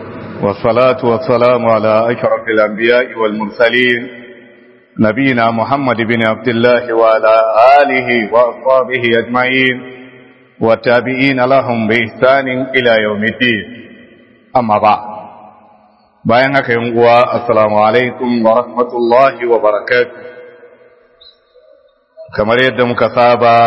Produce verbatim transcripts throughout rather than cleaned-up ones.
والصلاة والسلام على أشرف الأنبياء والمرسلين نبينا محمد بن عبد الله وعلى آله وأصحابه أجمعين والتابعين لهم بإحسان إلى يوم الدين أما بعد بيانك يوم السلام عليكم ورحمة الله وبركاته كما يدم كثابا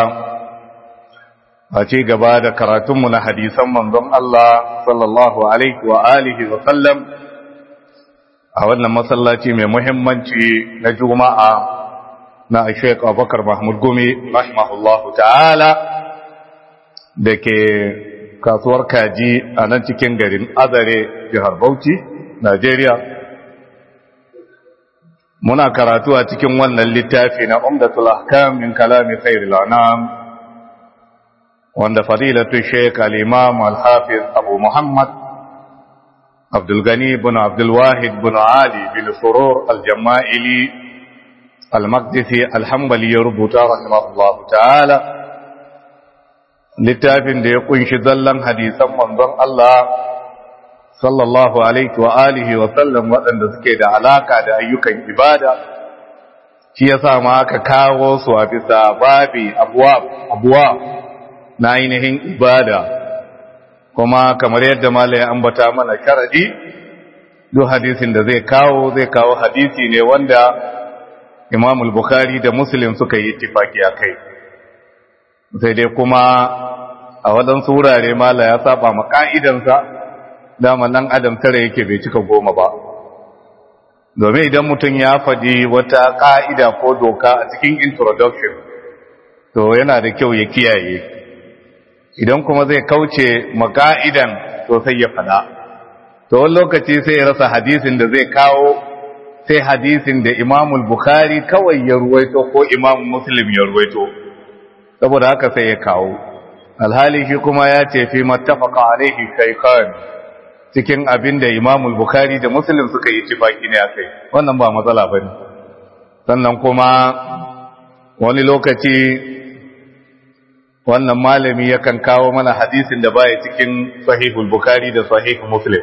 a ci gaba da karatunmu na hadisan manzon Allah sallallahu alaihi wa alihi wa sallam a wannan masallaci mai muhimmanci na Juma'a na Sheikh Abubakar Mahmud Gumi rahimahullahu ta'ala da ke kasuwar kaji a nan cikin garin Azare jihar Bauchi Najeriya muna karatu a cikin wannan littafi na Umdatul Ahkam min kalami khairil anam wanda fadilatu Sheikh al-Imam al-Hafiz Abu Muhammad Abdul Ghani ibn Abdul Wahid ibn Ali bin Surur al-Jama'ili al-Maqdisi al-Hanbali ya rubuta rahimahullah ta'ala littafin da ya kunshi zallan hadisan manzon Allah sallallahu alaihi wa alihi wa sallam waɗanda suke da alaka da ayyukan ibada shi yasa ma aka kawo su a bisa babi abwab abwab na ainihin ibada kuma kamar yadda malai ambata mana sharadi duk hadisin da zai kawo zai kawo hadisi ne wanda Imam al-Bukhari da Muslim suka yi ittifaki akai sai dai kuma a wadansu wurare malai ya saba ma ka'idansa dama nan adam tare yake bai cika goma ba domin idan mutum ya faɗi wata ka'ida ko doka a cikin introduction to yana da kyau ya kiyaye idan kuma zai kauce maka'idan to sai ya fada to wani lokaci sai ya rasa hadisin da zai kawo sai hadisin da Imam Bukhari kawai ya ruwaito ko Imam Muslim ya ruwaito saboda haka sai ya kawo alhali shi kuma ya ce fi mattafaqa alaihi shaykhan cikin abin da Imam Bukhari da Muslim suka yi tifaki ne akai wannan ba matsala bane sannan kuma wani lokaci wannan malami yakan kawo mana hadisin da baya cikin sahihul bukhari da sahihul muslim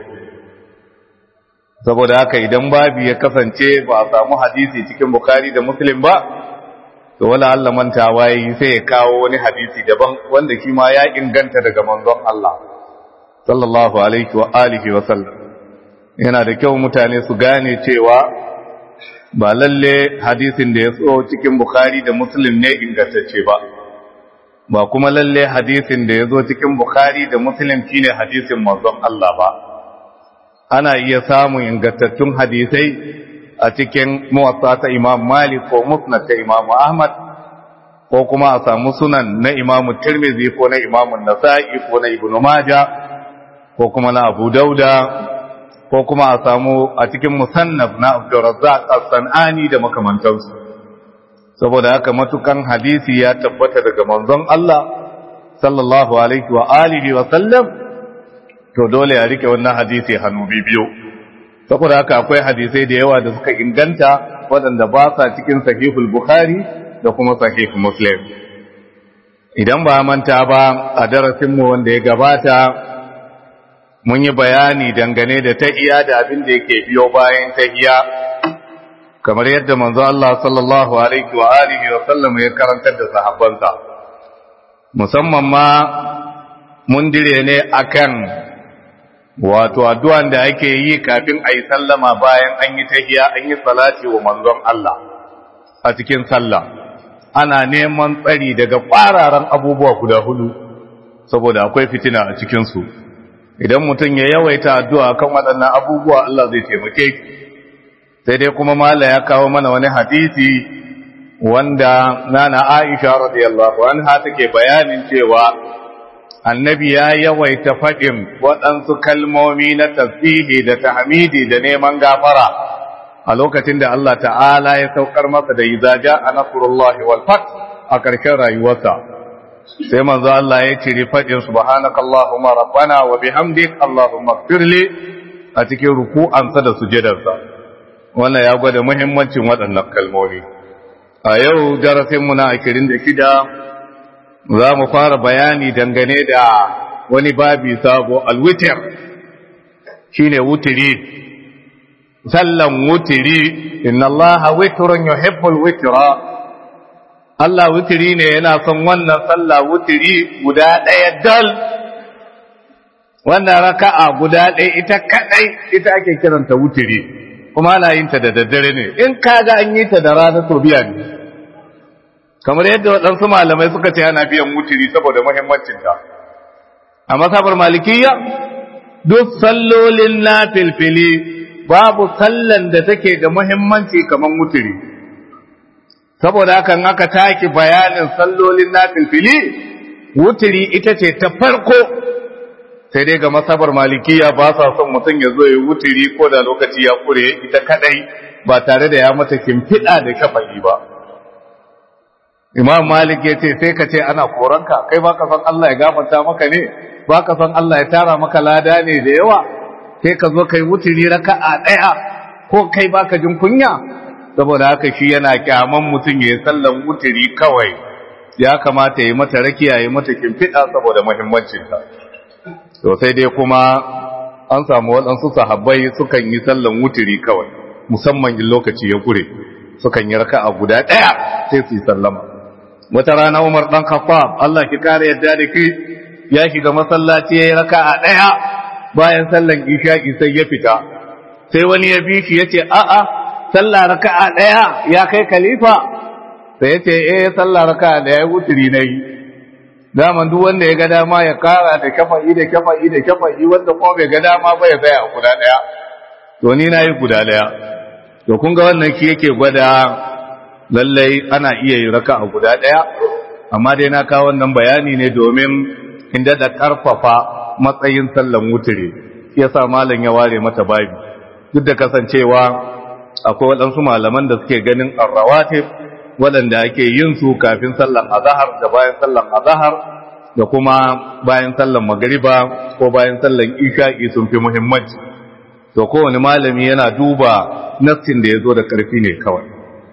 saboda haka idan babi ya kasance ba a samu hadisi cikin bukhari da muslim ba to wala Allah mantawa yi sai ya kawo wani hadisi daban wanda shi ma ya inganta daga manzon Allah sallallahu alaihi wa alihi wa sallam yana da kyau mutane su gane cewa ba lalle hadisin da ya so cikin bukhari da muslim ne ingantacce ba ba kuma lalle hadisin da ya zo cikin Bukhari da Muslim shine hadisin manzon Allah ba ana iya samun ingantattun hadisai a cikin muwatta ta Imam Malik ko Musnad ta Imam Ahmad ko kuma a samu sunan na Imam Tirmidhi ko na Imam Nasa'i ko na Ibn Majah ko kuma na Abu Dauda ko kuma a samu a cikin Musannaf na Abdul Razzaq As-Sanani da makamantansu saboda haka matukan hadisi ya tabbata daga manzon Allah sallallahu alaihi wa alihi wa sallam to dole a rike wannan hadisi hannu biyu saboda haka akwai hadisai da yawa da suka inganta waɗanda ba sa cikin sahihul bukhari da kuma sahih muslim idan ba manta ba a darasin mu wanda ya gabata mun yi bayani dangane da tahiyya da abin da yake biyo bayan tahiyya kamar yadda manzo Allah sallallahu alaihi wa alihi wa sallam ya karantar da sahabbansa musamman ma mun dire ne akan wato addu'an da ake yi kafin ayi sallama bayan an yi tahiyya an yi salati wa manzon Allah a cikin sallah ana neman tsari daga kwararan abubuwa guda hudu saboda akwai fitina a cikin su idan mutum ya yawaita addu'a kan waɗannan abubuwa Allah zai taimake shi sai dai kuma mala ya kawo mana wani hadisi wanda nana Aisha radiyallahu anha take bayanin cewa annabi ya yawaita faɗin waɗansu kalmomi na tasbihi da tahmidi da neman gafara a lokacin da Allah ta'ala ya saukar masa da idza ja'a nasrullahi wal fath a ƙarshen rayuwarsa sai manzo Allah ya cire faɗin subhanakallahumma rabbana wa bihamdik allahumma ighfirli a cikin ruku'ansa da sujudarsa wannan ya gwada muhimmancin waɗannan kalmomi a yau darasinmu na ashirin da shida za mu fara bayani dangane da wani babi sabo alwitir shine wutiri sallan wutiri inna allaha witrun yuhibbul witra Allah wutiri ne yana son wannan sallah wutiri guda ɗaya dal wannan raka'a guda ɗaya ita kadai ita ake kiranta wutiri kuma ana yin ta da daddare ne in kaga an yi ta da rana to biya ne kamar yadda waɗansu malamai suka ce ana biyan wutiri saboda muhimmancinta a masabar malikiyya duk sallolin na filfili babu sallan da take da muhimmanci kamar wutiri saboda hakan aka taki bayanin sallolin na filfili wutiri ita ce ta farko sai dai ga masabar malikiya ba sa son mutum ya zo ya wutiri ko da lokaci ya kure ita kadai ba tare da ya mata kimfiɗa da shafa'i ba imam malik ya ce sai ka ce ana koranka kai baka san Allah ya gafarta maka ne baka san Allah ya tara maka lada ne da yawa sai ka zo kai wutiri raka'a daya ko kai baka jin kunya saboda haka shi yana kyaman mutum ya sallan wutiri kawai ya kamata ya mata rakiya ya mata kimfida saboda muhimmancin ta to sai dai kuma an samu waɗansu sahabbai sukan yi sallan wutiri kawai musamman in lokaci ya kure sukan yi raka'a guda daya sai su yi sallama wata rana Umar dan Khattab Allah ki kare yadda da ki ya shiga masallaci yayin raka'a daya bayan sallan isha'i sai ya fita sai wani ya bi shi yace a a sallah raka'a daya ya kai khalifa sai yace eh sallah raka'a daya wutiri nayi daman duk wanda ya ga dama ya kara da shafa'i da shafa'i da shafa'i wanda kuma bai ga dama ba ya tsaya guda daya to ni nayi guda daya to kun ga wannan shi yake gwada lallai ana iya yi raka'a guda ɗaya amma dai na kawo wannan bayani ne domin inda da ƙarfafa matsayin sallan wutiri shi yasa malam ya ware mata babi duk da kasancewa akwai waɗansu malaman da suke ganin arrawatib waɗanda ake yin su kafin sallan azhar da bayan sallan azhar da kuma bayan sallan magriba ko bayan sallan isha'i sun fi muhimmanci to kowane malami yana duba nassin da ya zo da ƙarfi ne kawai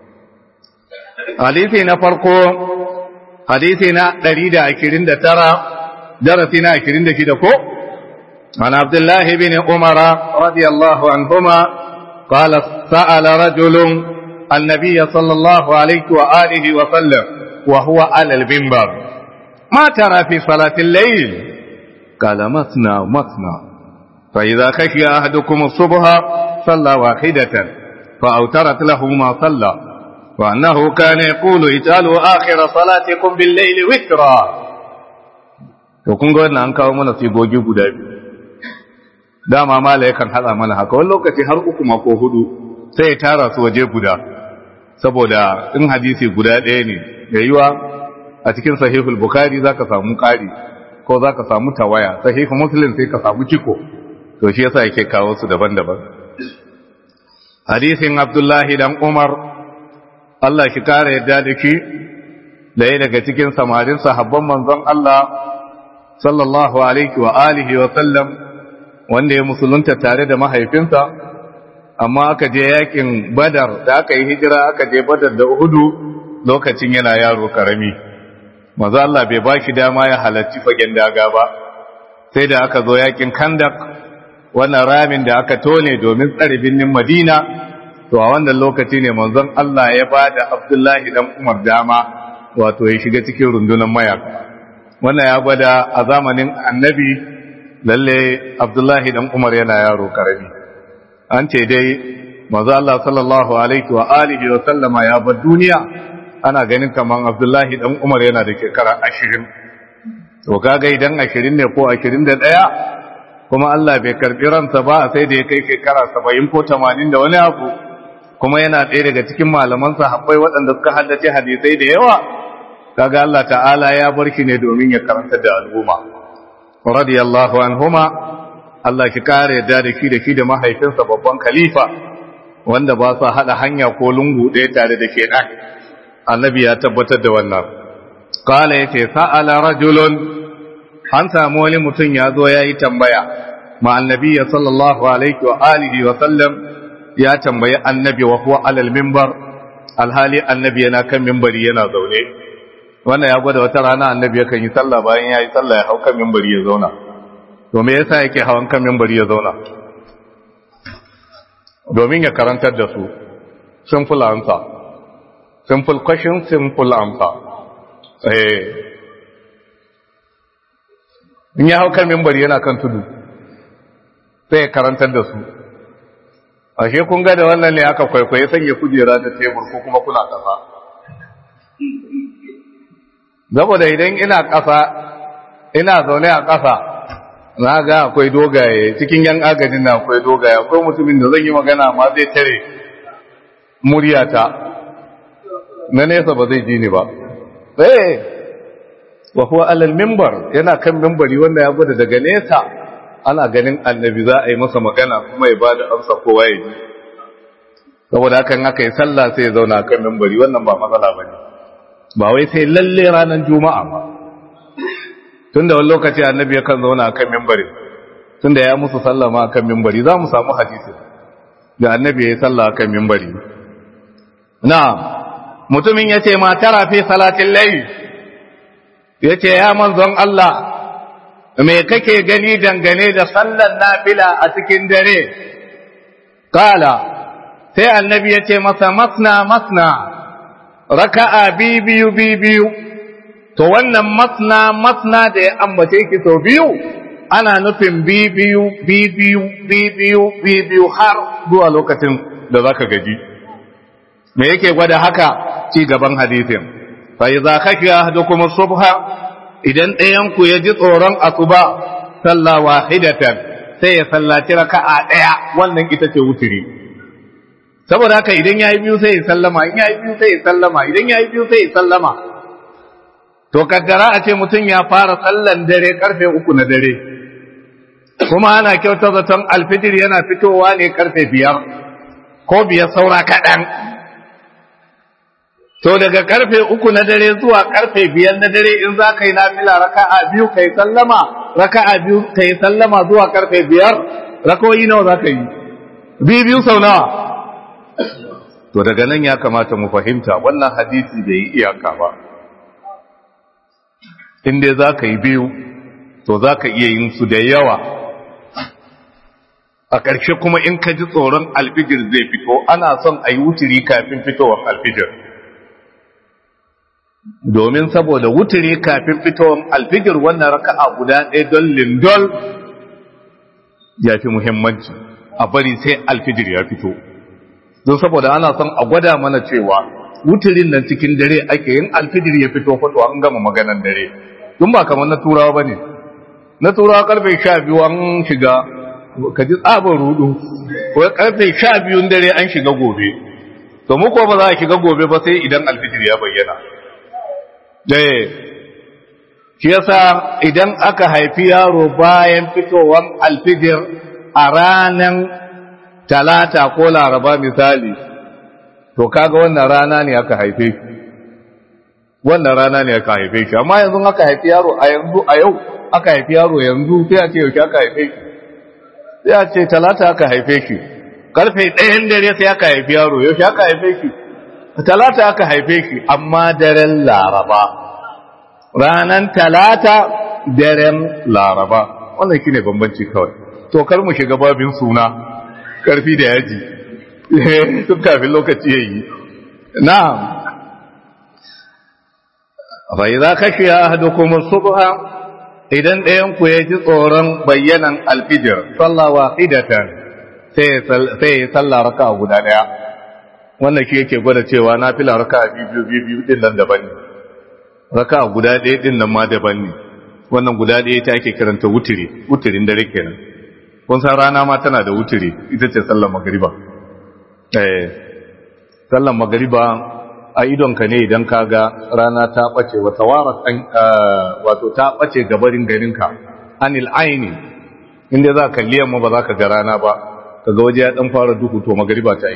hadisi na farko hadisi na ɗari da ashirin da tara darasi na ashirin da shida ko an abdullah ibn umar radiyallahu anhuma qala sa'ala rajulun an-nabiy sallallahu alayhi wa alihi wa sallam wa huwa ala al-minbar ma tara fi salati al-layl qala masna masna fa idha khashiya ahadukum as-subha salla wahidatan fa awtarat lahu ma salla وأنه كان يقول اجعلوا آخر صلاتكم بالليل وترا to kun ga wannan an kawo mana sigogi guda biyu dama mala yakan hada mana haka wani lokaci har uku ma ko hudu sai ya tara su waje guda saboda in hadisi guda ɗaya ne yayiwa a cikin sahihul bukhari zaka samu ƙari ko zaka samu tawaya sahihul muslim sai ka samu ciko to shi yasa yake kawo su daban-daban hadisin abdullahi dan umar Allah shi kare yadda da shi ɗaya daga cikin samarin sahabban manzon Allah sallallahu alaihi wa alihi wa sallam wanda ya musulunta tare da mahaifinsa amma aka je yakin Badar da aka yi hijira aka je Badar da Uhudu lokacin yana yaro karami manzo Allah bai baki dama ya halarci fagen daga ba sai da aka zo yakin Kandak wannan ramin da aka tone domin tsare binnin Madina to a wannan lokaci ne manzon Allah ya ba da Abdullahi dan Umar dama wato ya shiga cikin rundunar mayaka wannan ya gwada a zamanin annabi lalle Abdullahi dan Umar yana yaro karami an ce dai manzon Allah sallallahu alaihi wa alihi wa sallama ya bar duniya ana ganin kaman Abdullahi dan Umar yana da shekara ashirin to kaga idan ashirin ne ko ashirin da ɗaya kuma Allah bai karbi ransa ba sai da ya kai shekara saba'in ko tamanin da wani abu kuma yana ɗaya daga cikin malaman sahabbai waɗanda suka haddace hadisai da yawa kaga Allah ta'ala ya bar shi ne domin ya karanta da al'umma radiyallahu anhuma Allah ki kare da da shi da shi da mahaifinsa babban khalifa wanda ba sa hada hanya ko lungu ɗaya tare da shedan annabi ya tabbatar da wannan qala yace sa'ala rajulun an samu wani mutum ya zo yayi tambaya ma annabi sallallahu alaihi wa alihi wa sallam ya tambayi annabi wa huwa alal minbar alhali annabi yana kan minbari yana zaune wannan ya gwada wata rana annabi yakan yi sallah bayan yayi sallah ya hau kan minbari ya zauna to me yasa yake hawan kan minbari ya zauna domin ya karantar da su simple answer simple question simple answer eh in ya hau kan mimbari yana kan tudu sai ya karantar da su ashe kun ga da wannan ne aka kwaikwaye sanya kujera da tebur ko kuma kuna kasa saboda idan ina kasa ina zaune a kasa na ga akwai dogaye cikin yan agajin na akwai dogaye akwai mutumin da zan yi magana ma zai tare muryata na nesa ba zai ji ni ba eh wa huwa alal minbar yana kan minbari wanda ya gwada daga nesa ana ganin annabi za a yi masa magana kuma ya bada amsa kowa ya ji saboda hakan aka yi sallah sai ya zauna kan minbari wannan ba matsala bane ba wai sai lalle ranar juma'a ba tunda wani lokaci annabi yakan zauna kan minbari tunda ya musu sallah ma kan minbari za mu samu hadisi da annabi ya yi sallah kan minbari na mutumin yace ma tara fi salatin layl yace ya manzon Allah me kake gani dangane da sallar nafila a cikin dare kala sai annabi yace masa masna masna raka'a biyu biyu to wannan masna masna da ya ambace ki sau biyu ana nufin biyu biyu biyu biyu har zuwa lokacin da zaka gaji me yake gwada haka ci gaban hadisin fa idza khashiya ahadukum as-subha idan ɗayan ku ya ji tsoron asuba salla wahidatan sai ya sallaci raka'a ɗaya wannan ita ce wutiri saboda haka idan yayi biyu sai ya sallama in yayi biyu sai ya sallama idan yayi biyu sai ya sallama to kaddara a ce mutum ya fara sallan dare karfe uku na dare kuma ana kyauta zaton alfijir yana fitowa ne karfe biyar ko biyar saura kaɗan to daga karfe uku na dare zuwa karfe biyar na dare in za ka yi nafila raka'a biyu ka yi sallama raka'a biyu ka yi sallama zuwa karfe biyar rakawoyi nawa za ka yi biyu biyu sau nawa to daga nan ya kamata mu fahimta wannan hadisi bai yi iyaka ba in dai za ka yi biyu to za ka iya yin su da yawa a ƙarshe kuma in ka ji tsoron alfijir zai fito ana son a yi wuturi kafin fitowar alfijir domin saboda wuturi kafin fitowar alfijir wannan raka'a guda ɗaya don lindol ya fi muhimmanci a bari sai alfijir ya fito don saboda ana son a gwada mana cewa wuturin nan cikin dare ake yin alfijir ya fito fato an gama maganan dare don ba kamar na turawa ba ne na turawa karfe sha biyu an shiga ka ji tsabar rudu ko karfe sha biyun dare an shiga gobe to mu ko ba za a shiga gobe ba sai idan alfijir ya bayyana dai shi yasa idan aka haifi yaro bayan fitowar alfijir a ranan talata ko laraba misali to kaga wannan rana ne aka haife shi wannan rana ne aka haife shi amma yanzu aka haifi yaro a yanzu a yau aka haifi yaro yanzu sai a ce yau aka haife shi sai a ce talata aka haife shi karfe ɗayan dare sai aka haifi yaro yau aka haife shi talata aka haife shi amma daren laraba ranan talata daren laraba wannan shine bambanci kawai to kar mu shiga babin suna karfi da yaji tun kafin lokaci yayi na'am fa idza khashiya ahadukum as-subha idan ɗayan ku ya ji tsoron bayyanan alfijir salla wahidatan sai sai salla raka'a guda daya wannan shi yake gwada cewa nafila raka'a biyu biyu biyu din nan daban ne raka'a guda ɗaya din nan ma daban ne wannan guda ɗaya ta ake kiranta wutiri wutirin dare kenan kun san rana ma tana da wutiri ita ce sallar magriba eh sallar magriba a idonka ne idan ka ga rana ta ɓace wata warat an wato ta ɓace gabarin ganinka anil aini inda za ka kalli yamma ba za ka ga rana ba ka ga waje ya ɗan fara duhu to magariba ta yi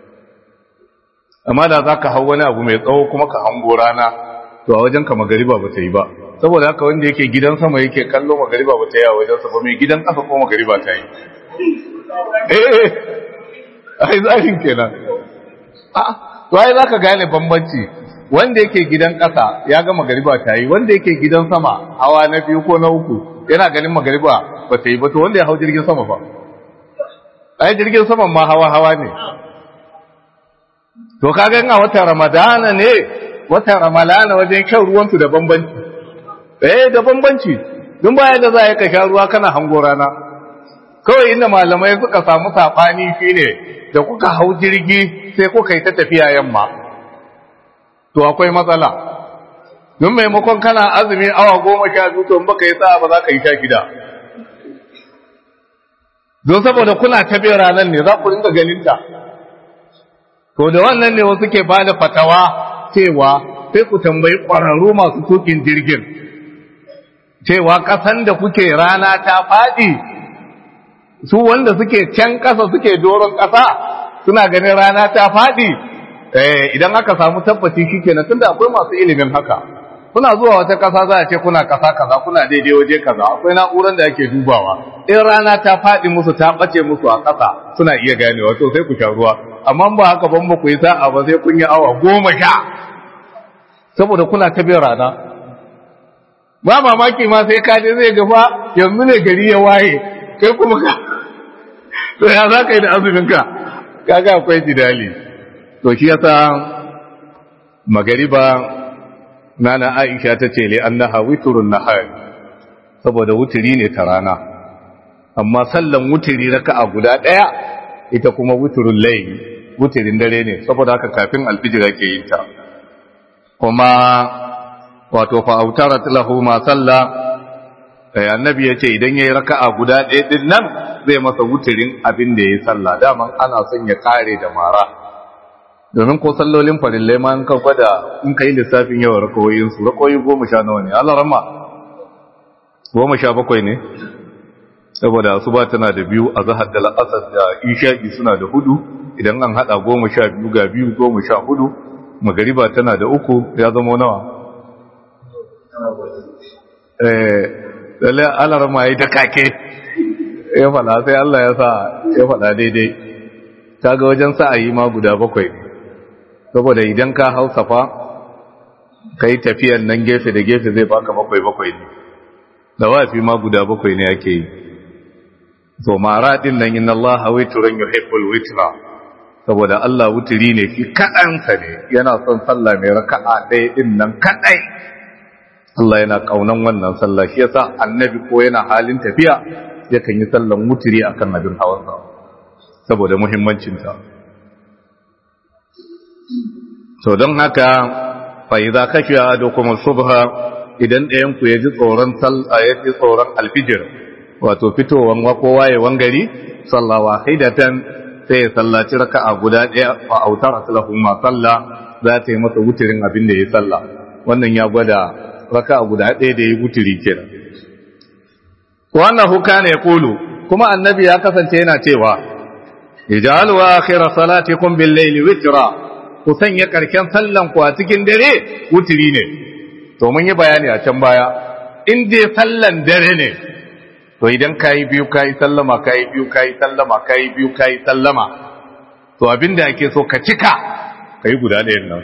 amma da za ka hau wani abu mai tsawo kuma ka hango rana to a wajenka magariba ba ta yi ba saboda haka wanda yake gidan sama yake kallo magariba ba ta yi a wajensa ba mai gidan ƙasa ko magariba ta yi eh ai zarin kenan a'a to ai zaka gane bambanci wanda yake gidan ƙasa ya ga magariba ta yi wanda yake gidan sama hawa na biyu ko na uku yana ganin magariba ba ta yi ba to wanda ya hau jirgin sama fa ai jirgin saman ma hawa hawa ne to kaga a watan ramadana ne watan ramalana wajen shan ruwan su da bambanci eh da bambanci dun baya da za ka sha ruwa kana hango rana kawai inda malamai suka samu sabani shine da kuka hau jirgi sai kuka yi ta tafiya yamma to akwai matsala don maimakon kana azumi awa goma sha biyu to in baka yi sa'a ba za ka yi sha shida don saboda kuna tafiya ranar ne za ku ringa ganinta to da wannan ne wasu ke bada fatawa cewa sai ku tambayi ƙwararru masu tukin jirgin cewa ƙasan da kuke rana ta faɗi su wanda suke can ƙasa suke doron ƙasa suna ganin rana ta faɗi idan aka samu tabbaci shikenan tunda akwai masu ilimin haka kuna zuwa wata ƙasa za a ce kuna ƙasa kaza kuna daidai waje kaza akwai na'urar da ake dubawa in rana ta faɗi musu ta ɓace musu a ƙasa suna iya ganewa to sai ku sha ruwa amma ba haka ban ba ku yi sa'a ba sai kun yi awa goma sha saboda kuna ta bin rana ba mamaki ma sai ka je zai gaba yanzu ne gari ya waye kai kuma ka to ya za ka yi da azuminka kaga akwai jidali to shi yasa magariba nana Aisha ta ce li annaha witrun nahar saboda wutiri ne ta rana amma sallan wutiri raka'a guda daya ita kuma witrul layl wutirin dare ne saboda haka kafin alfijir yake yin ta kuma wato fa autarat lahu ma salla eh annabi yace idan yayi raka'a guda daya din nan zai masa wutirin abin da yayi sallah daman ana son ya kare da mara domin ko sallolin farillai ma an ka gwada in kai lissafin yawan rakawoyin su rakawoyi goma sha nawa ne Allah rahma goma sha bakwai ne saboda asuba tana da biyu azhar da al'asr da isha'i suna da hudu idan an hada goma sha biyu ga biyu goma sha hudu magariba tana da uku ya zama nawa eh lalle Allah rahma yayi ta kake ya fada sai Allah ya sa ya fada daidai kaga wajen sa'ayi ma guda bakwai ne saboda idan ka hau safa kai tafiyan nan gefe da gefe zai baka bakwai bakwai ne da wafi ma guda bakwai ne ake yi to mara din nan inna Allah witrun yuhibbul witra saboda Allah wutiri ne shi kadan sa ne yana son sallah mai raka'a ɗaya din nan kadai Allah yana kaunan wannan sallah shi yasa annabi ko yana halin tafiya yakan yi sallan wutiri akan abin hawansa saboda muhimmancin ta to don haka fa idza kashiya adukum subha idan ɗayan ku yaji tsoron sallah yaji tsoron alfijir wato fitowan wako wayewan gari sallah wahidatan sai ya sallaci raka'a guda ɗaya fa autara lahu ma salla za ta yi masa wutirin abin da ya sallah wannan ya gwada raka'a guda ɗaya da ya wutiri kenan wannan hukana ya kulu kuma annabi ya kasance yana cewa ij'alu akhir salatikum bil layli witra ku sanya karken sallan ku a cikin dare wutiri ne to mun yi bayani a can baya in dai sallan dare ne to idan kai biyu kai sallama kai biyu kai sallama kai biyu kai sallama to abinda ake so ka cika kai guda ɗayan nan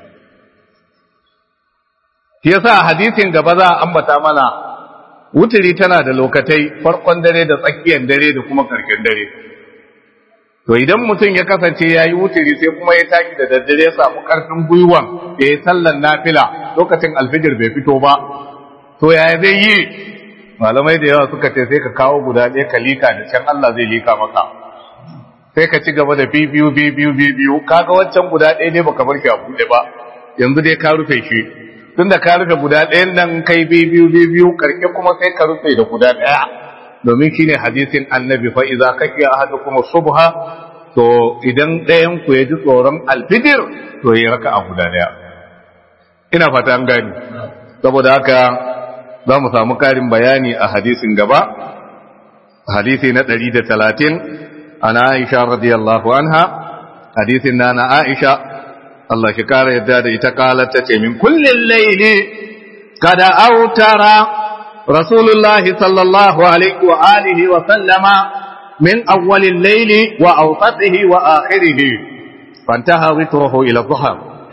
shi yasa hadisin gaba za a ambata mana wutiri tana da lokatai farkon dare da tsakiyar dare da kuma karken dare to idan mutum ya kasance ya yi wutiri sai kuma ya taki da daddare ya samu karfin gwiwan ya yi sallan nafila lokacin alfijir bai fito ba to yaya zai yi malamai da yawa suka ce sai ka kawo guda ɗaya ka lika da can Allah zai lika maka sai ka ci gaba da bibiyu bibiyu bibiyu kaga wancan guda ɗaya ne baka bar shi a buɗe ba yanzu dai ka rufe shi tunda ka rufe guda ɗayan nan kai bibiyu bibiyu karke kuma sai ka rufe da guda ɗaya domin shine hadisin annabi fa idza kafiya ahadukum subha to idan ɗayan ku ya ji tsoron alfijir to ya raka a guda daya ina fata an gani saboda haka za mu samu karin bayani a hadisin gaba hadisi na ɗari da talatin ana Aisha radiyallahu anha hadisin na na Aisha Allah shi kara yadda da ita kalar ta ce min kullin layli kada autara رسول الله صلى الله عليه وآله وسلم من أول الليل وأوسطه وآخره فانتهى وتره إلى الضحى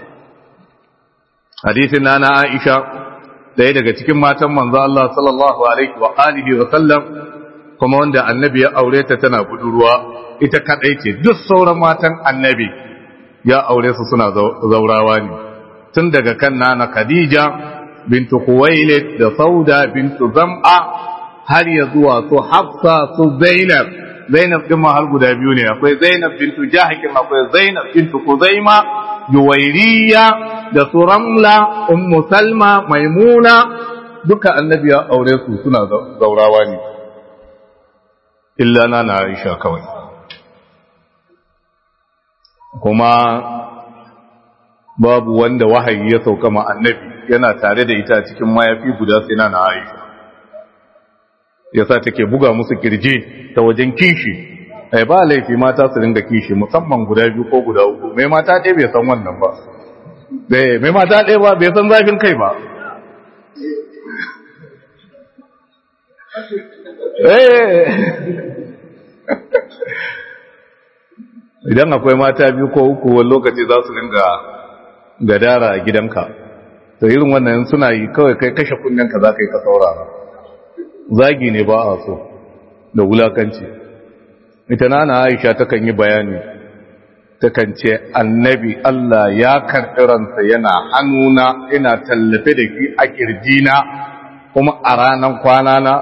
حديثنا أنا عائشة ɗaya daga cikin matan manzo Allah sallallahu alaihi wa alihi wa sallam kuma wanda annabi ya aure ta tana budurwa ita kadai ce, duk sauran matan annabi ya aure su suna zaurawa ne, tun daga kan nana Khadija bintu Khuwailid da Sauda bintu Zam'a har ya zuwa su Hafsa su Zainab. Zainab din ma har guda biyu ne, akwai Zainab bintu Jahsh, akwai Zainab bintu Kuzaima, Juwairiya da su Ramla, Ummu Salma, Maimuna, duka annabi ya aure su suna zaurawa ne, illa na Aisha kawai. Kuma babu wanda wahayi ya sauka ma annabi yana tare da ita cikin mayafi guda sai na Aisha, yasa take buga musu kirji ta wajen kishi. Ai ba laifi mata su ringa kishi, musamman guda biyu ko guda uku. Mai mata ɗaya bai san wannan ba, eh mai mata ɗaya ba bai san zafin kai ba. eh idan akwai mata biyu ko uku wani lokaci za su ringa gadara a gidanka, to irin wannan suna yi kawai kai kashe kunnenka za ka yi ka saurara. Zagi ne ba a so da wulakanci. Ita nana Aisha takan yi bayani, takan ce annabi Allah ya karɓi ransa yana hannuna, ina tallafe da ki a kirjina kuma a ranar kwana na.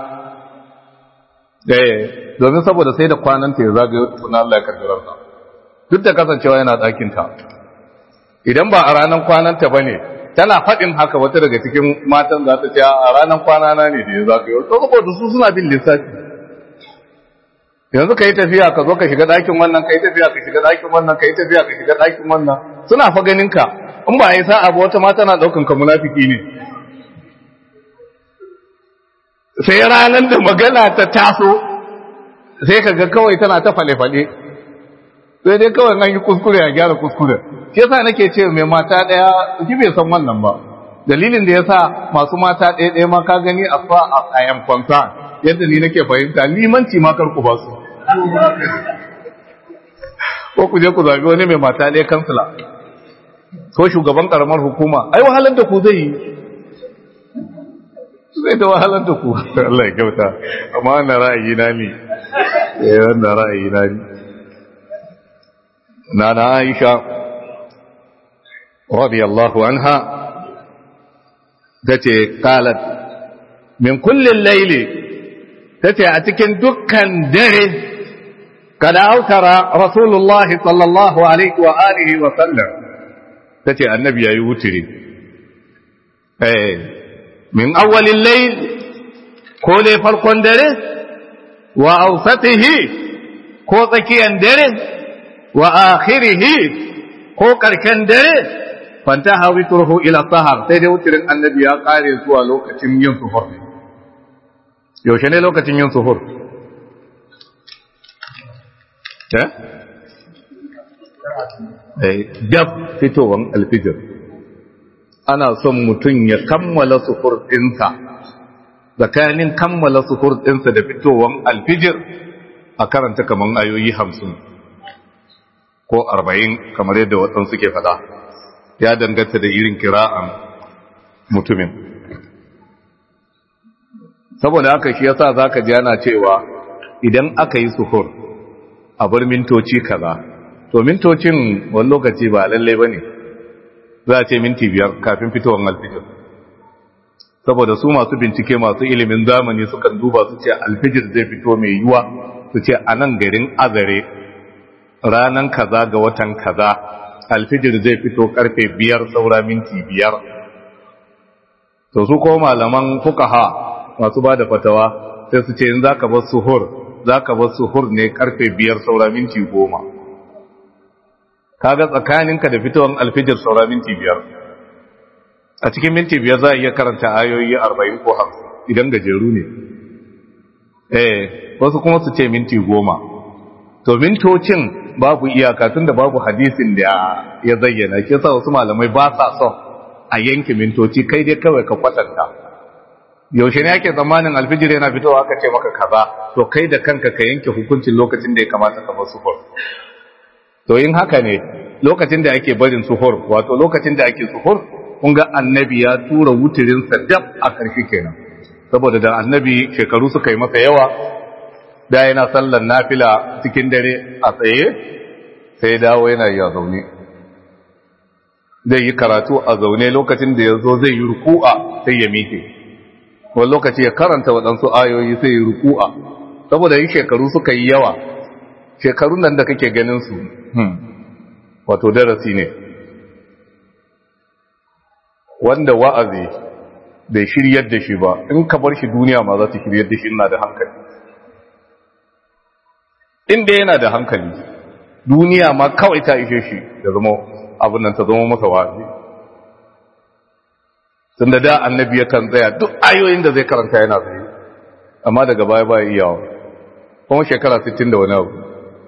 Eh domin saboda sai da kwananta ya zagaye tuna Allah ya karɓi ransa, duk da kasancewa yana ɗakinta. Idan ba a ranar kwananta ba ne, tana faɗin haka wata daga cikin matan za ta ce a ranar kwanana ne da ya zagaye, to saboda su suna bin lissafi. Yanzu ka yi tafiya ka zo ka shiga ɗakin wannan, ka yi tafiya ka shiga ɗakin wannan, ka yi tafiya ka shiga ɗakin wannan, suna fa ganin ka. In ba a yi sa'a ba wata mata na ɗaukan ka munafiki ne. Sai ranar da magana ta taso sai ka ga kawai tana ta fale-fale, sai dai kawai an yi kuskure a gyara kuskure. Shi yasa nake ce mai mata ɗaya shi bai san wannan ba. Dalilin da yasa masu mata ɗaya ɗaya ma ka gani a fa a ayan kwanta, yadda ni nake fahimta, limanci ma kar ku ba su. Ko ku je ku zabi wani mai mata ɗaya kansila, ko shugaban karamar hukuma, ai wahalar da ku zai yi. Zai ta wahalar da ku. Allah ya kyauta, amma wannan ra'ayi na ne. Eh wannan ra'ayi na ne. Nana Aisha radiyallahu anha tace qalat min kulli layli, tace a cikin dukkan dare kada aukara Rasulullah sallallahu alaihi wa alihi wa sallam, tace annabi yayi wutiri. Eh min awwalil layl, ko ne farkon dare, wa awsatihi ko tsakiyan dare, wa akhirihi ko karken dare, fantaha witruhu ila sahar, sai dai wutirin annabi ya kare zuwa lokacin yin suhur. Yaushe ne lokacin yin suhur? Eh eh gab fitowan alfijir. Ana son mutum ya kammala suhur ɗinsa, tsakanin kammala suhur ɗinsa da fitowan alfijir a karanta kaman ayoyi hamsin ko arba'in kamar yadda waɗansu suke faɗa, ya danganta da irin kira'an mutumin. Saboda haka shi yasa zaka ji ana cewa idan aka yi suhur a bar mintoci kaza, to mintocin wani lokaci ba lallai bane, za a ce minti biyar kafin fitowar alfijir, saboda su masu bincike masu ilimin zamani sukan duba su ce alfijir zai fito mai yiwa, su ce a nan garin Azare ranan kaza ga watan kaza alfijir zai fito karfe biyar saura minti biyar. To su ko malaman fuqaha masu ba da fatawa sai su ce in zaka bar suhur zaka bar suhur ne karfe biyar saura minti goma, kaga tsakaninka da fitowar alfijir saura minti biyar. A cikin minti biyar za a iya karanta ayoyi arba'in ko hamsin idan gajeru ne. Eh wasu kuma su ce minti goma. To mintocin babu iyaka tunda babu hadisin da ya zayyana, ke sa wasu malamai ba sa son a yanke mintoci, kai dai kawai ka kwatanta. Yaushe ne ake tsammanin alfijir yana fitowa aka ce maka kaza, to kai da kanka ka yanke hukuncin lokacin da ya kamata ka bar suhur. To in haka ne lokacin da ake barin suhur, wato lokacin da ake suhur, kun ga annabi ya tura wutirinsa dab a ƙarshe kenan, saboda da annabi shekaru suka yi masa yawa da yana sallan nafila cikin dare a tsaye sai dawo yana yi a zaune zai yi karatu a zaune lokacin da ya zo zai yi ruku'a sai ya miƙe wani lokaci ya karanta waɗansu ayoyi sai yi ruku'a saboda yi shekaru suka yi yawa shekarun nan da kake ganin su wato darasi ne wanda wa'azi bai shiryar da shi ba in ka bar shi duniya ma za ta shiryar da shi ina da hankali inda yana da hankali duniya ma kawai ta ishe shi da zama abin nan ta zama masa wa'azi tun da da annabi ya kan tsaya duk ayoyin da zai karanta yana tsaye amma daga baya baya iyawa kuma shekara sittin da wani abu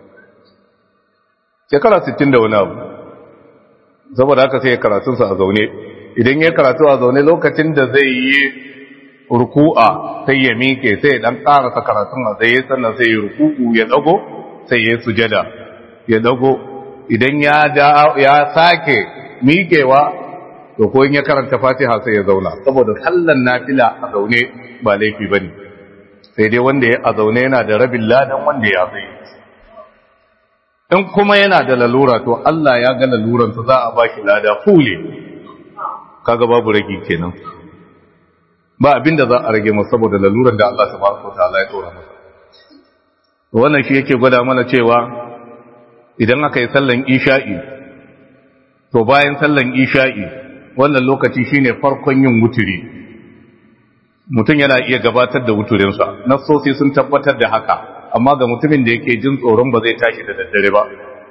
shekara sittin da wani abu saboda haka sai ya karatunsa a zaune idan ya karatu a zaune lokacin da zai yi ruku'a sai ya miƙe sai ya dan ƙarasa karatun a tsaye sannan sai ya ruku'u ya dago sai ya sujada ya dago idan ya da ya sake miƙewa to ko in ya karanta Fatiha sai ya zauna saboda sallan nafila a zaune ba laifi bane sai dai wanda ya a zaune yana da rabin ladan wanda ya tsaye in kuma yana da lalura to Allah ya ga laluran sa za a baki lada fule kaga babu ragi kenan ba abinda za a rage masa saboda laluran da Allah tabaraka wa ta'ala ya tsora masa wannan shi yake gwada mana cewa idan aka yi sallan isha'i to bayan sallan isha'i wannan lokaci shine farkon yin wuturi mutum yana iya gabatar da wuturinsa nassosi sun tabbatar da haka amma ga mutumin da yake jin tsoron ba zai tashi da daddare ba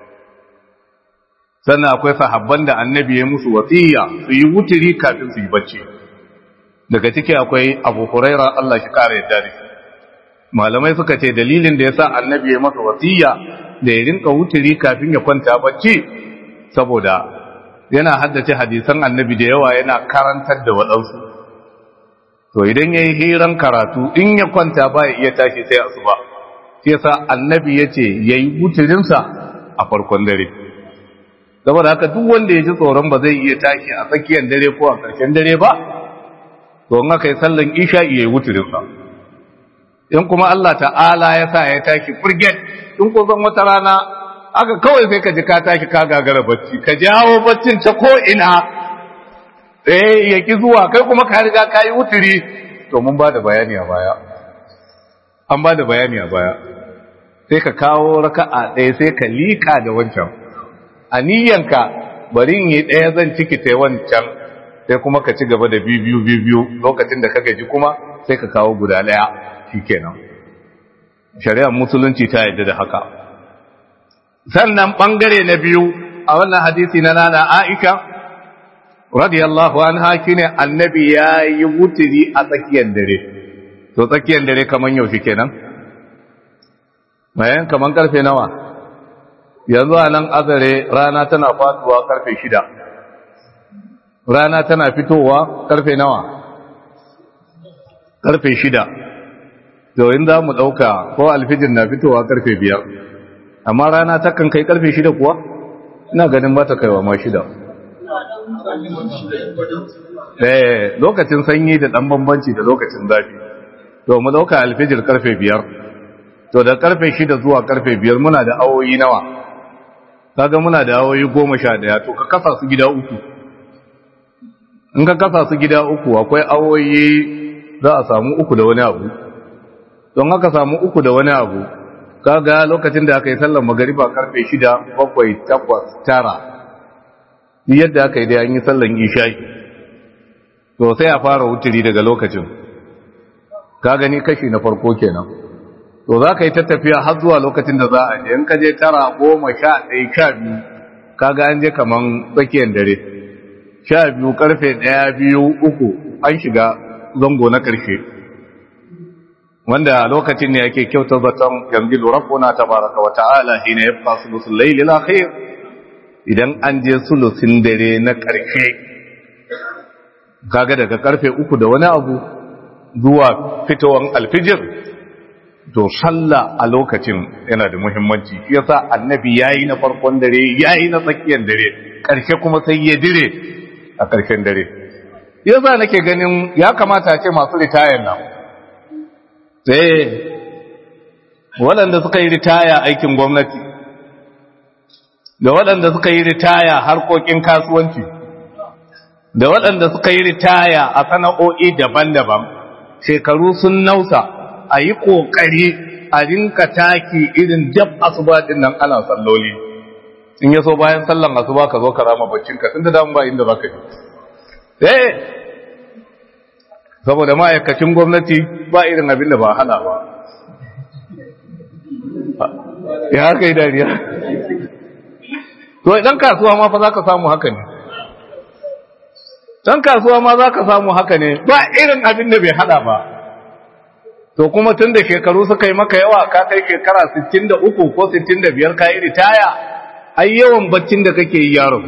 sannan akwai sahabban da annabi ya musu wasiya su yi wuturi kafin su yi bacci daga ciki akwai Abu Huraira Allah shi kare yadda da shi malamai suka ce dalilin da yasa annabi ya masa wasiya da ya rinka wuturi kafin ya kwanta bacci saboda yana haddace hadisan annabi da yawa yana karantar da waɗansu to idan yayi hiran karatu in ya kwanta ba ya iya tashi sai asuba sai yasa annabi yace yayi wuturinsa a farkon dare saboda haka duk wanda ya ji tsoron ba zai iya tashi a tsakiyar dare ko a ƙarshen dare ba to in aka yi sallan isha yayi wuturinsa in kuma Allah ta'ala ya sa ya tashi forget in ko zan wata rana aka kawai sai ka ji ka tashi ka gagara bacci ka jawo baccin ta ko ina eh ya ki zuwa kai kuma ka riga ka yi wuturi to mun ba da bayani a baya an ba da bayani a baya sai ka kawo raka'a ɗaya sai ka lika da wancan a niyyanka bari in yi ɗaya zan ciki ta wancan sai kuma ka ci gaba da biyu biyu biyu lokacin da ka gaji kuma sai ka kawo guda ɗaya shikenan shari'ar musulunci ta yarda da haka sannan bangare na biyu a wannan hadisi na nana Aisha radiyallahu anha shine annabi yayi wuturi a tsakiyar dare to tsakiyar dare kaman yau shikenan bayan kaman karfe nawa yanzu a nan azare rana tana faduwa karfe shida rana tana fitowa karfe nawa karfe shida to in za mu dauka ko alfijir na fitowa karfe biyar amma rana ta kan kai karfe shida kuwa ina ganin ba ta kaiwa ma shida eh lokacin sanyi da dan bambanci da lokacin zafi to mu dauka alfijir karfe biyar to da karfe shida zuwa karfe biyar muna da awoyi nawa kaga muna da awoyi goma sha ɗaya to ka kasa su gida uku in ka kasa su gida uku akwai awoyi za a samu uku da wani abu don haka samu uku da wani abu kaga lokacin da aka yi sallar magariba karfe shida bakwai takwas tara yadda aka yi da an yi sallar isha'i to sai a fara wuturi daga lokacin ka gani kashi na farko kenan to za ka yi ta tafiya har zuwa lokacin da za a je in ka je tara goma sha ɗaya sha biyu kaga an je kaman tsakiyar dare sha biyu karfe ɗaya biyu uku an shiga zango na ƙarshe wanda lokacin ne yake kyauta zaton yanzu rabbuna tabaraka wa ta'ala hina yabqa sulusul layl al-akhir idan an je sulusin dare na ƙarshe kaga daga karfe uku da wani abu zuwa fitowan alfijir to sallah a lokacin yana da muhimmanci shi yasa annabi yayi na farkon dare yayi na tsakiyar dare ƙarshe kuma sai ya dire a ƙarshen dare yasa nake ganin ya kamata a ce masu ritayen nan sai waɗanda suka yi ritaya aikin gwamnati da waɗanda suka yi ritaya harkokin kasuwanci da waɗanda suka yi ritaya a sana'o'i daban-daban shekaru sun nausa a yi ƙoƙari a rinka taki irin jab asuba din nan ana salloli in ya so bayan sallan asuba ka zo ka rama baccinka tun da damu ba inda za ka ji eh saboda ma'aikacin gwamnati ba irin abin da ba hana ba ya haka yi dariya to idan kasuwa ma fa za ka samu haka ne dan kasuwa ma za ka samu haka ne ba irin abin da bai hada ba to kuma tun da shekaru suka yi maka yawa ka kai shekara sittin da uku ko sittin da biyar ka yi ritaya ai yawan baccin da kake yi yaro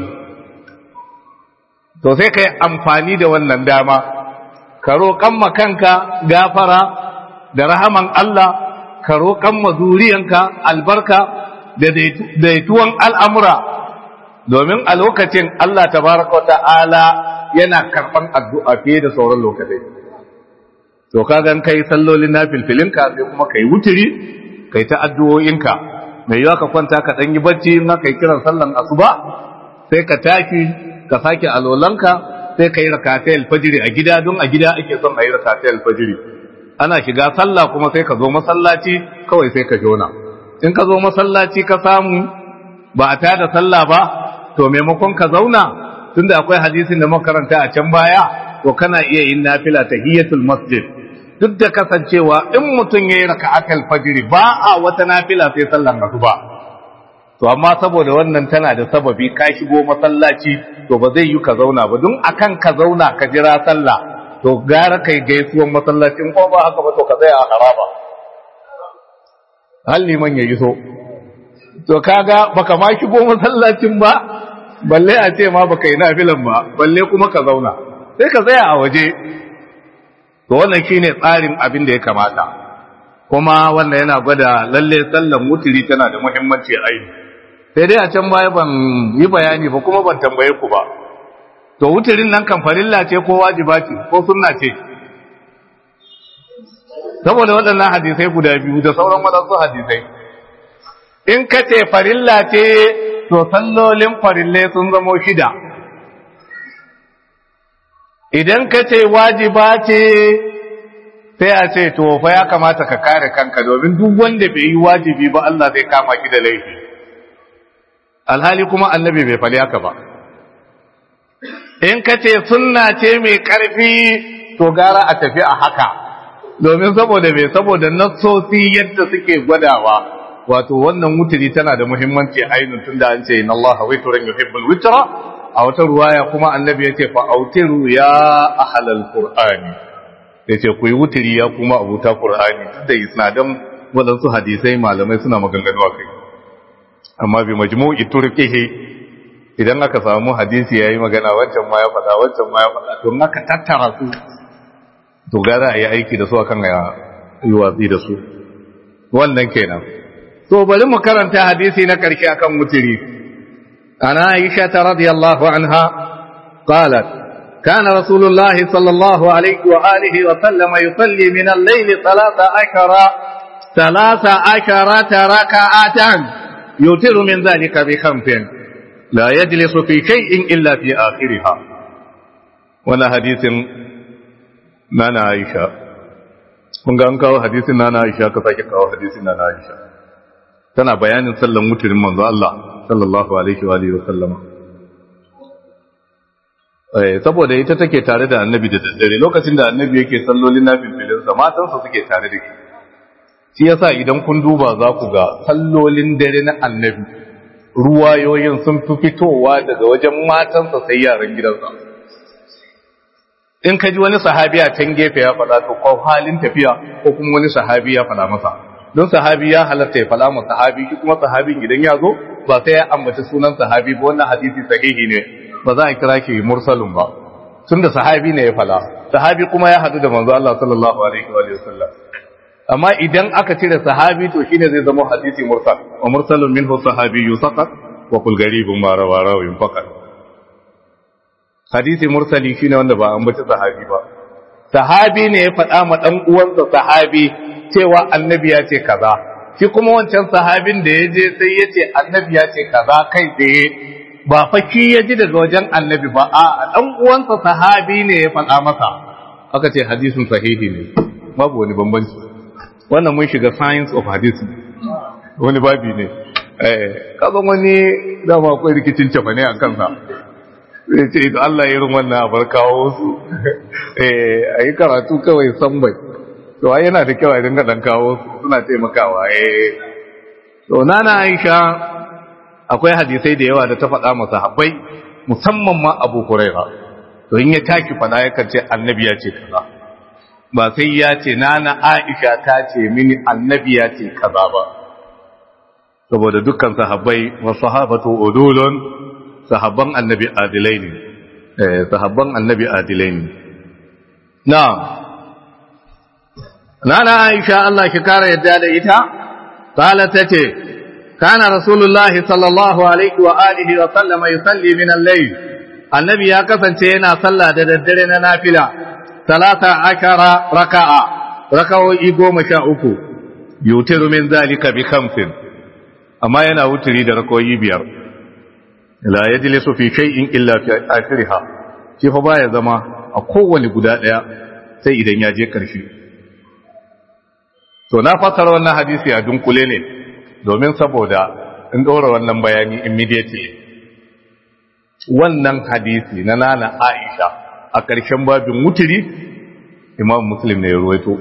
to sai ka yi amfani da wannan dama ka roƙan makanka gafara da rahaman Allah ka roƙan mazuriyanka albarka da daituwan al'amura domin a lokacin Allah tabaraka ta'ala yana karɓan addu'a fiye da sauran lokacin to kagan kai sallolin nafilfilinka sai kuma kai wuturi kai ta addu'o'inka mai yawa ka kwanta ka dan yi bacci in aka yi kiran sallan asuba sai ka tashi ka sake alolanka sai kai rakatai alfajiri a gida don a gida ake son ayi rakatai alfajiri ana shiga sallah kuma sai ka zo masallaci kawai sai ka jona in ka zo masallaci ka samu ba a tada sallah ba to maimakon ka zauna tunda akwai hadisin da makaranta a can baya to kana iya yin nafila tahiyatul masjid duk da kasancewa in mutum yayi raka'atul fajr ba a wata nafila sai sallar asuba to amma saboda wannan tana da sababi ka shigo masallaci to ba zai yi ka zauna ba don akan ka zauna ka jira sallah to gara kai gaisuwan masallacin ko ba haka ba to ka tsaya a haraba hal liman yayi so to kaga baka ma shigo masallacin ba balle a ce ma baka yi nafilan ba balle kuma ka zauna sai ka tsaya a waje to wannan shine tsarin abin da ya kamata kuma wannan yana gwada lalle sallan mutiri tana da muhimmanci a aini sai dai a can baya ban yi bayani ba kuma ban tambaye ku ba to wutirin nan kan farilla ce ko wajiba ce ko sunna ce saboda waɗannan hadisai guda biyu da sauran waɗansu hadisai in ka ce farilla ce to sallolin farille sun zamo shida idan ka ce wajiba ce sai a ce to fa ya kamata ka kare kanka domin duk wanda bai yi wajibi ba Allah zai kama ki da laifi alhali kuma annabi bai fali haka ba in ka ce sunna ce mai karfi to gara a tafi a haka domin saboda bai saboda nassosi yadda suke gwadawa wato wannan wuturi tana da muhimmanci ainihin tunda an ce inna Allah witrun yuhibbul witra a wata ruwaya kuma annabi ya ce fa autiru ya ahlal qur'ani ya ce ku yi wuturi ya kuma abuta qur'ani da isnadan wadansu hadisai malamai suna maganganu a kai amma bi majmu'i turqihi idan aka samu hadisi yayi magana wancan ma ya faɗa wancan ma ya faɗa to in aka tattara su to gara a yi aiki da su akan ya yi watsi da su wannan kenan to bari mu karanta hadisi na karshe akan wuturi ana Aisha radiyallahu anha qalat kana rasulullahi sallallahu alaihi wa alihi wa sallam yusalli min al-layl thalatha ashara thalatha asharata raka'atan yutiru min dhalika bi khamsin la yajlisu fi shay'in illa fi akhiriha wannan hadisin nana Aisha kun ga an kawo hadisin nana Aisha ka sake kawo hadisin nana Aisha tana bayanin sallan mutumin manzo Allah sallallahu alaihi wa alihi wa sallama eh saboda ita take tare da annabi da daddare lokacin da annabi yake sallolin nafilin sa matan sa suke tare da shi shi yasa idan kun duba za ku ga sallolin dare na annabi ruwayoyin sun fi fitowa daga wajen matan sa sai yaran gidansa in ka ji wani sahabi a can gefe ya faɗa to ko halin tafiya ko kuma wani sahabi ya faɗa masa don sahabi ya halatta ya faɗa masa sahabi shi kuma sahabin idan ya zo ba sai ya ambaci sunan sahabi ba wannan hadisi sahihi ne ba za a kira shi mursalun ba tunda sahabi ne ya faɗa sahabi kuma ya hadu da manzo Allah sallallahu alaihi wa sallam amma idan aka cire sahabi to shine zai zama hadisi mursal wa mursalun minhu sahabiyyu saqat wa kul garibun ma rawa rawin faqat hadisi mursali shine wanda ba ambaci sahabi ba sahabi ne ya faɗa ma dan uwansa sahabi cewa annabi ya ce kaza shi kuma wancan sahabin da ya je sai ya ce annabi ya ce kaza kai tsaye ba fa shi ya ji daga wajen annabi ba a dan uwansa sahabi ne ya faɗa masa aka ce hadisin sahihi ne babu wani bambanci wannan mun shiga science of hadith wani babi ne eh kaza wani da ma akwai rikicin cefa ne a kansa sai ce idan Allah ya irin wannan abar kawo su eh ayi karatu kawai san bai to ai yana da kyau a dinga dan kawo su suna taimakawa eh to nana Aisha akwai hadisai da yawa da ta faɗa masa habbai musamman ma Abu Huraira to in ya taki fada yakan ce annabi ya ce kaza ba sai ya ce nana Aisha ta ce mini annabi ya ce kaza ba saboda dukkan sahabbai wa sahabatu udulun sahabban annabi adilai ne eh sahabban annabi adilai ne na'am nana Aisha Allah ki kara yadda da ita qala tace kana rasulullahi sallallahu alaihi wa alihi wa sallama yusalli min al-layl annabi ya kasance yana sallah da daddare na nafila talata akara raka'a raka'o'i goma sha uku yutiru min zalika bi khamsin amma yana wuturi da raka'o'i biyar la yajlisu fi shay'in illa fi akhiriha shi fa baya zama a kowane guda daya sai idan ya je karshe to na fasara wannan hadisi a dunkule ne domin saboda in dora wannan bayani immediately wannan hadisi na nana Aisha a ƙarshen babin wuturi Imam Muslim ne ya ruwaito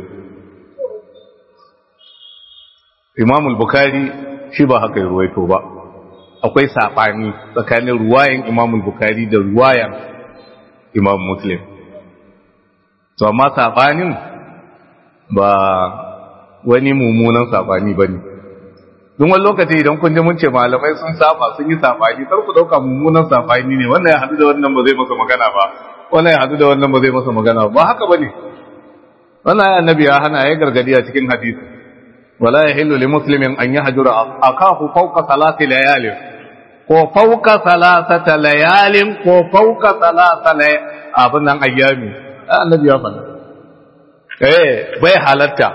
Imam al-Bukhari shi ba haka ya ruwaito ba akwai sabani tsakanin ruwayan Imam al-Bukhari da ruwayan Imam Muslim to amma sabanin ba wani mummunan sabani bane don wani lokaci idan kun ji mun ce malamai sun saba sun yi sabani kar ku dauka mummunan sabani ne wannan ya hadu da wannan ba zai masa magana ba wannan ya hadu da wannan ba zai masa magana ba haka bane wannan ya annabi ya hana ya gargadi a cikin hadisi wala yahillu li muslimin an yahjura akahu fawqa salati layalin ko fawqa salasata layalin ko fawqa salasata abin nan ayyami annabi ya faɗa eh bai halatta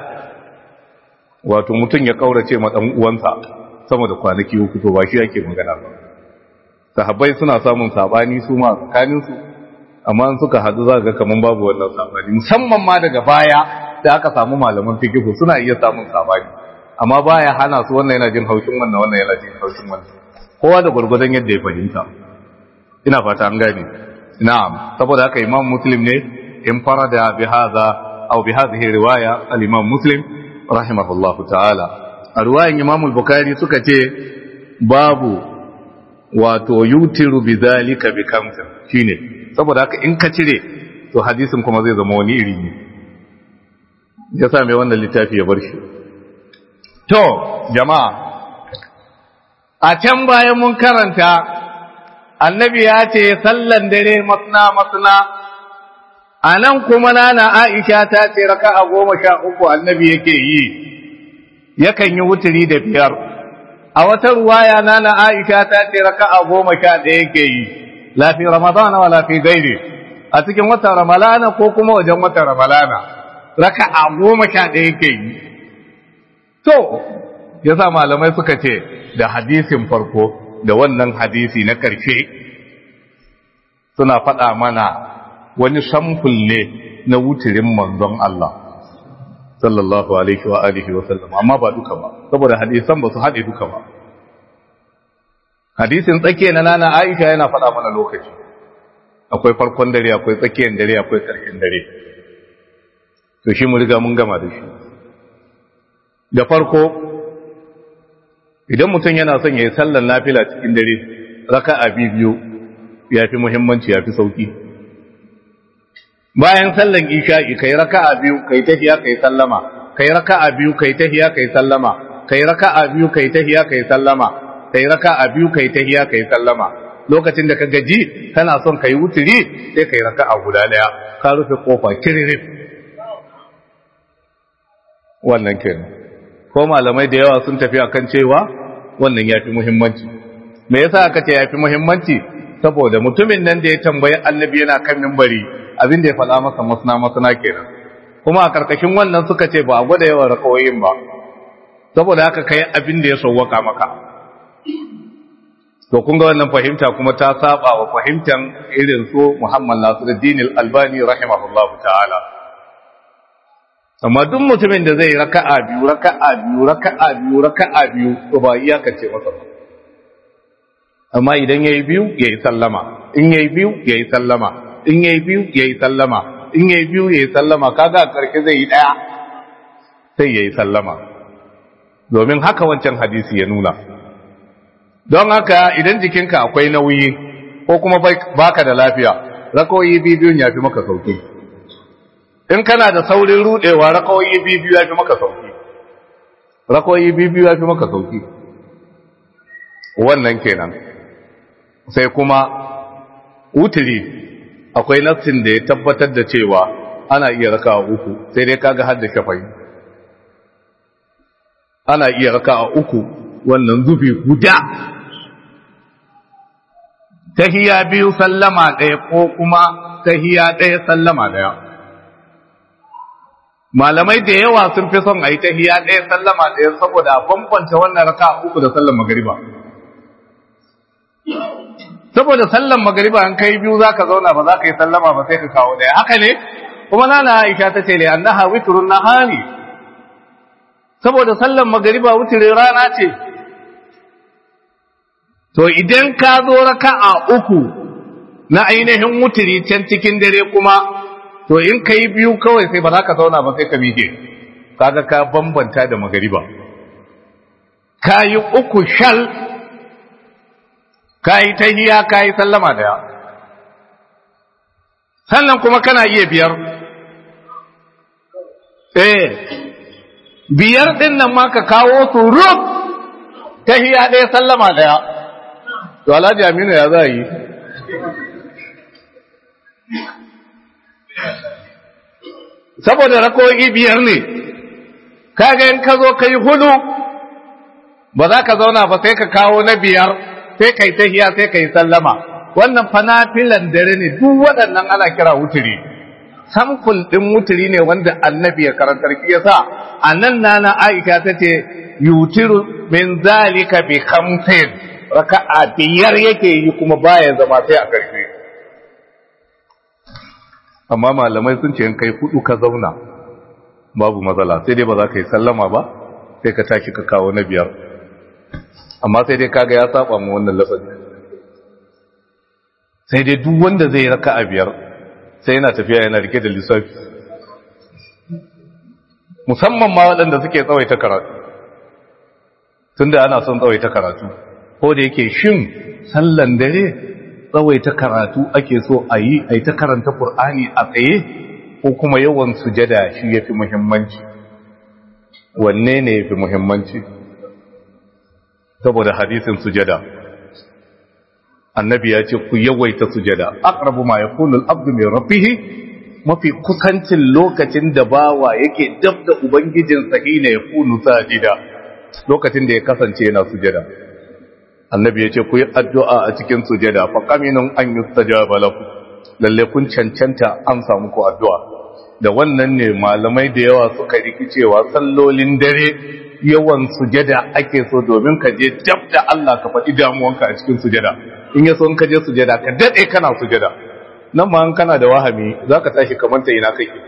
wato mutum ya kaurace ma dan uwansa sama da kwanaki uku to ba shi yake magana ba sahabbai suna samun sabani su ma tsakanin su amma an suka hadu za ga kaman babu wannan sabani musamman ma daga baya da aka samu malaman fiqh suna iya samun sabani amma baya hana su wannan yana jin haushin wannan wannan yana jin haushin wannan kowa da gurgurdan yadda ya fahimta ina fata an gane na'am saboda haka imam muslim ne in farada bi hadha aw bi hadhihi riwaya al imam muslim rahimahullahu ta'ala a ruwayan Imam al-Bukhari suka ce babu wato yutiru bidhalika bi kamsa shine saboda haka in ka cire to hadisin kuma zai zama wani iri ne yasa mai wannan littafi ya bar shi to jama'a a can bayan mun karanta annabi ya ce sallan dare masna masna a nan kuma nana Aisha ta ce raka'a goma sha uku annabi yake yi yakan yi wuturi da biyar a wata ruwaya nana Aisha ta ce raka'a goma sha ɗaya yake yi lafi ramadana wa lafi gairi a cikin watan ramalana ko kuma wajen watan ramalana raka'a goma sha ɗaya yake yi to yasa malamai suka ce da hadisin farko da wannan hadisi na ƙarshe suna faɗa mana wani samful ne na wuturin manzon Allah sallallahu alaihi wa alihi wa sallam amma ba duka ba saboda hadisan ba su haɗe duka ba hadisin tsakiya na nana Aisha yana faɗa mana lokaci akwai farkon dare akwai tsakiyar dare akwai ƙarshen dare to shi mu riga mun gama da shi da farko idan mutum yana son ya yi sallar nafila cikin dare raka'a biyu ya fi muhimmanci ya fi sauki bayan sallan isha'i kai raka'a biyu kai tahiya kai sallama kai raka'a biyu kai tahiya kai sallama kai raka'a biyu kai tahiya kai sallama kai raka'a biyu kai tahiya kai sallama lokacin da ka gaji kana son kai wuturi sai kai raka'a guda daya ka rufe kofa kiririf wannan kenan ko malamai da yawa sun tafi akan cewa wannan yafi muhimmanci me yasa aka ce yafi muhimmanci saboda mutumin nan da ya tambayi annabi yana kan minbari abin da ya faɗa masa masna masna kenan kuma a karkashin wannan suka ce ba a gwada yawan rakawoyin ba saboda haka kai abin da ya sauwaka maka. To kun ga wannan fahimta kuma ta saba wa fahimtan irin su Muhammad Nasiruddin Al-Albani rahimahullahu ta'ala. Amma duk mutumin da zai raka'a biyu raka'a biyu raka'a biyu raka'a biyu to ba iyakace masa ba. Amma idan yayi biyu yayi sallama, in yayi biyu yayi sallama, in yayi biyu yayi sallama, in yayi biyu yayi sallama, kaga a karshe zai yi daya sai yayi sallama. Domin haka wancan hadisi ya nuna. Don haka idan jikinka akwai nauyi ko kuma baka da lafiya, rakawoyi bibiyun ya fi maka sauki. In kana da saurin rudewa, rakawoyi bibiyu ya fi maka sauki. Rakawoyi bibiyu ya fi maka sauki. Wannan kenan. Sai kuma wutiri, akwai nassin da ya tabbatar da cewa ana iya raka'a uku, sai dai kaga har da shafai. Ana iya raka'a uku, wannan zufi guda. Tahiya biyu sallama ɗaya ko kuma tahiya ɗaya sallama ɗaya. Malamai da yawa sun fi son a yi tahiya ɗaya sallama ɗaya saboda a bambance wannan raka uku da sallan magariba. Saboda sallan magariba an kai biyu za ka zauna ba za ka yi sallama ba sai ka kawo ɗaya. Haka ne? Kuma nana Aisha ta ce ne annaha witrun nahari. Saboda sallan magariba wutirin rana ce. To idan ka zo raka'a uku na ainihin wutiri can cikin dare kuma, to in ka yi biyu kawai sai ba za ka zauna ba sai ka miƙe, kaga ka bambanta da magariba. Ka yi uku shal, ka yi tahiya, ka yi sallama daya. Sannan kuma kana iya biyar. Eh, biyar ɗin nan ma ka kawo su rub, tahiya ɗaya sallama daya. To Alhaji Aminu ya za yi? Saboda rako'i biyar ne, kaga in ka zo ka yi hudu, ba za ka zauna ba sai ka kawo na biyar, sai ka yi tahiya sai ka yi sallama. Wannan fanafilan dare ne, duk waɗannan ana kira wuturi. Samful ɗin wuturi ne wanda annabi ya karantar ki yasa a nan nana Aisha ta ce, yutiru min zalika bi khamsin. Raka'a biyar yake yi kuma baya zama sai a ƙarshe. Amma malamai sun ce in kai hudu ka zauna babu matsala, sai dai ba za ka yi sallama ba sai ka tashi ka kawo na biyar. Amma sai dai kaga ya saba mu wannan lafazi. Sai dai duk wanda zai raka'a biyar sai yana tafiya yana rike da lissafi. Musamman ma waɗanda suke tsawaita karatu. Tunda ana son tsawaita karatu. Ko da yake shin sallan dare tsawaita karatu ake so a yi a yi ta karanta Qur'ani a tsaye ko kuma yawan sujada shi ya fi muhimmanci. Wanne ne ya fi muhimmanci? Saboda hadisin sujada annabi ya ce ku yawaita sujada, aqrabu ma yakunu al-abdu min rabbih, mafi kusancin lokacin da bawa yake dab da ubangijinsa hina yakunu sajida, lokacin da ya kasance yana sujada. Annabi ya ce ku yi addu'a a cikin sujada, fa qaminun an yustajaba lakum, lalle kun cancanta an samu ku addu'a. Da wannan ne malamai da yawa suka rikicewa sallolin dare yawan sujada ake so domin ka je dab da Allah ka faɗi damuwanka a cikin sujada. In ya so in ka je sujada ka daɗe kana sujada, nan ma kana da wahami za ka tashi kamar ta ina kake,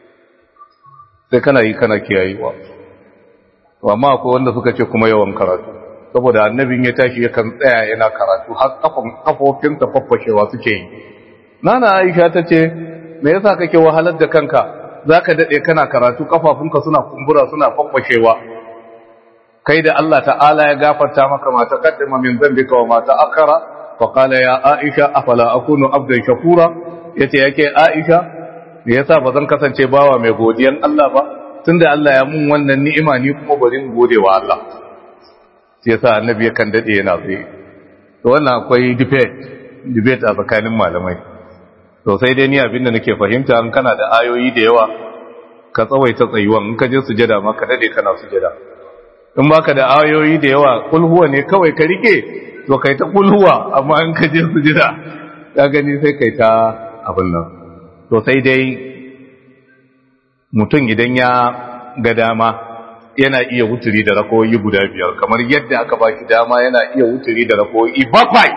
sai kana yi kana kiyayewa. Amma akwai wanda suka ce kuma yawan karatu, saboda annabin ya tashi yakan tsaya yana karatu har kafofinsa faffashewa suke yi. Nana Aisha ta ce, me yasa kake wahalar da kanka, za ka daɗe kana karatu kafafunka suna kumbura suna faffashewa. Kai da Allah ta'ala ya gafarta maka ma taqaddama min dhanbika wa ma ta'akhkhara, fa qala ya Aisha afala akunu abdan shakura, yace yake Aisha, me yasa bazan kasance bawa mai godiyan Allah ba, tunda Allah ya mun wannan ni'ima ni kuma bari in gode wa Allah. Sai yasa annabi yakan dade yana tsaye. To wannan akwai debate debate a tsakanin malamai. To sai dai ni abin da nake fahimta an kana da ayoyi da yawa ka tsawaita tsayuwan, in ka je sujada ma ka dade kana sujada. In baka da ayoyi da yawa kulhuwa ne kawai ka rike, to kai ta kulhuwa, amma in ka je sujada ka gani sai kai ta abin nan. To sai dai mutum idan ya ga dama yana iya wuturi da rakoyi guda biyar kamar yadda aka ba shi dama yana iya wuturi da rakoyi bakwai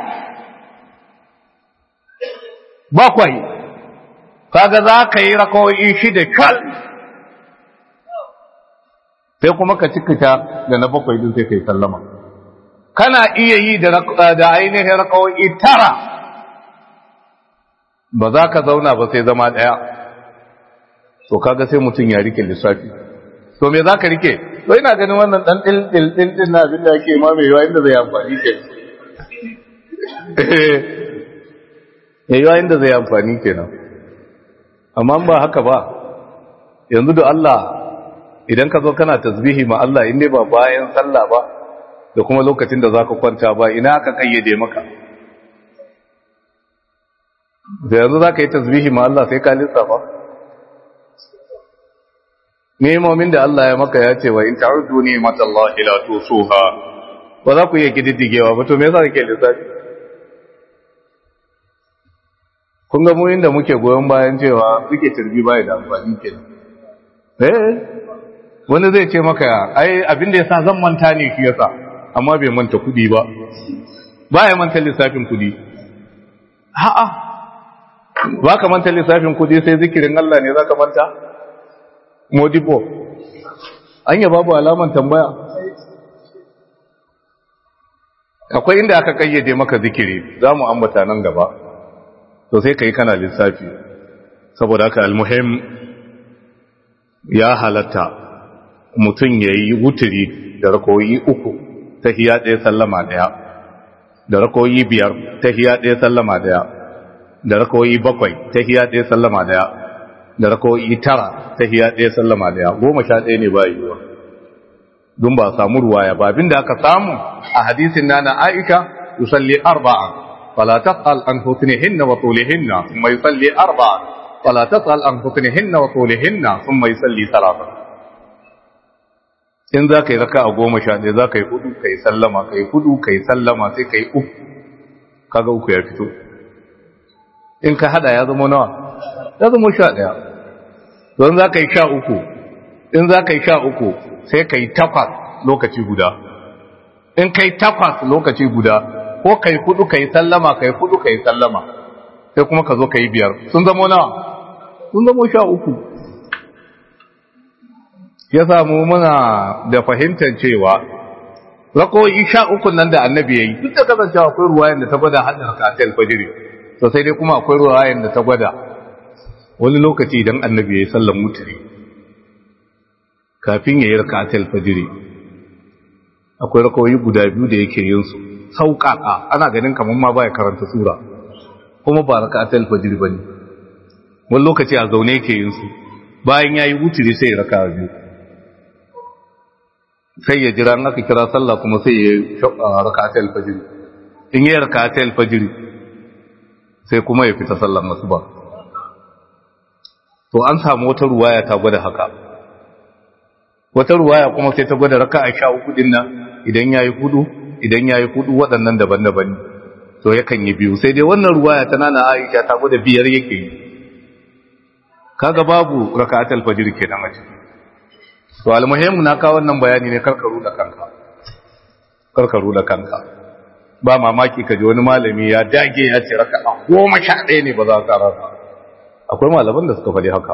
bakwai kaga za ka yi rakoyi shida kal sai kuma ka cikita da na bakwai din sai kai sallama kana iya yi da da ainihin rakoyi tara ba za ka zauna ba sai zama daya to kaga sai mutum ya rike lissafi to me za ka rike to ina ganin wannan dan dil dil dil din na abin da yake ma mai yawa inda zai amfani ke eh yawa inda zai amfani kenan amma ba haka ba yanzu da Allah idan ka zo kana tasbihi ma Allah inda ba bayan sallah ba da kuma lokacin da zaka kwanta ba ina aka kayyade maka da yanzu zaka yi tasbihi ma Allah sai ka lissafa nemomin da Allah ya maka ya ce wa in ta'udu ni'matallahi la tusuha ba za ku iya kididdigewa ba to me yasa kake lissafi kun ga mu inda muke goyon bayan cewa suke turbi bai da amfani kenan eh wani zai ce maka ai abin da yasa zan manta ne shi yasa amma bai manta kudi ba baya manta lissafin kudi a'a ba ka manta lissafin kudi sai zikirin Allah ne zaka manta modibo anya babu alaman tambaya akwai inda aka kayyade maka zikiri zamu ambata nan gaba to sai kai kana lissafi saboda haka almuhim ya halatta mutum yayi wuturi da rakoyi uku tahiyya ɗaya sallama ɗaya da rakoyi biyar tahiyya ɗaya sallama ɗaya da rakoyi bakwai tahiyya ɗaya sallama ɗaya da rakoyi tara tahiyya ɗaya sallama ɗaya goma sha ɗaya ne ba yiwuwa don ba samu ruwaya ba abinda aka samu a hadisin nana Aisha yusalli arba'a fala tas'al an husnihinna wa tulihinna thumma yusalli arba'a fala tas'al an husnihinna wa tulihinna thumma yusalli thalatha in za ka yi raka a goma sha ɗaya za ka yi hudu ka yi sallama ka yi hudu ka yi sallama sai ka yi uku kaga uku ya fito in ka hada ya zama nawa ya zama sha ɗaya don za ka yi sha uku in za ka yi sha uku sai ka yi takwas lokaci guda in ka yi takwas lokaci guda ko ka yi hudu ka yi sallama ka yi hudu ka yi sallama sai kuma ka zo ka yi biyar sun zama nawa sun zama sha uku ya samu muna da fahimtar cewa rakoyi sha uku nan da annabi ya yi duk da kasancewa akwai ruwayan da ta gwada haɗin rakatul fajr to sai dai kuma akwai ruwayan da ta gwada wani lokaci idan annabi ya yi sallan mutri kafin ya yi rakatul fajr akwai rakoyi guda biyu da yake yin su sauƙaƙa ana ganin kamar ma baya karanta sura kuma ba rakatul fajr bane wani lokaci a zaune yake yin su bayan yayi wutri sai ya raka biyu sai ya jira in aka kira sallah kuma sai ya rakatul fajr in ya rakatul fajr sai kuma ya fita sallar asuba to an samu wata ruwaya ta gwada haka wata ruwaya kuma sai ta gwada raka'a sha uku din nan idan yayi hudu idan yayi hudu waɗannan daban-daban to yakan yi biyu sai dai wannan ruwaya ta nana Aisha ta gwada biyar yake yi kaga babu rakatul fajr kenan a ciki to almuhim na ka wannan bayani ne karkaru da kanka karkaru da kanka ba mamaki kaje wani malami ya dage ya ce raka'a goma sha ɗaya ne ba za ka rasa akwai malaman da suka faɗi haka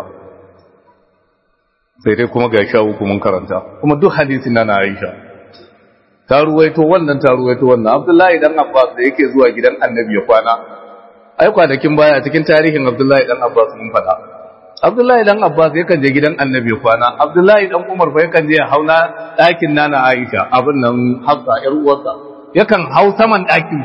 sai dai kuma ga sha uku mun karanta kuma duk hadisin na Aisha ta ruwaito wannan ta ruwaito wannan Abdullahi dan Abbas da yake zuwa gidan Annabi ya kwana ai kwanakin baya cikin tarihin Abdullahi dan Abbas mun faɗa Abdullahi dan Abbas yakan je gidan Annabi kwana Abdullahi dan Umar fa yakan je hauna ɗakin nana Aisha abin nan Hafsa ƴar uwarsa yakan hau saman ɗakin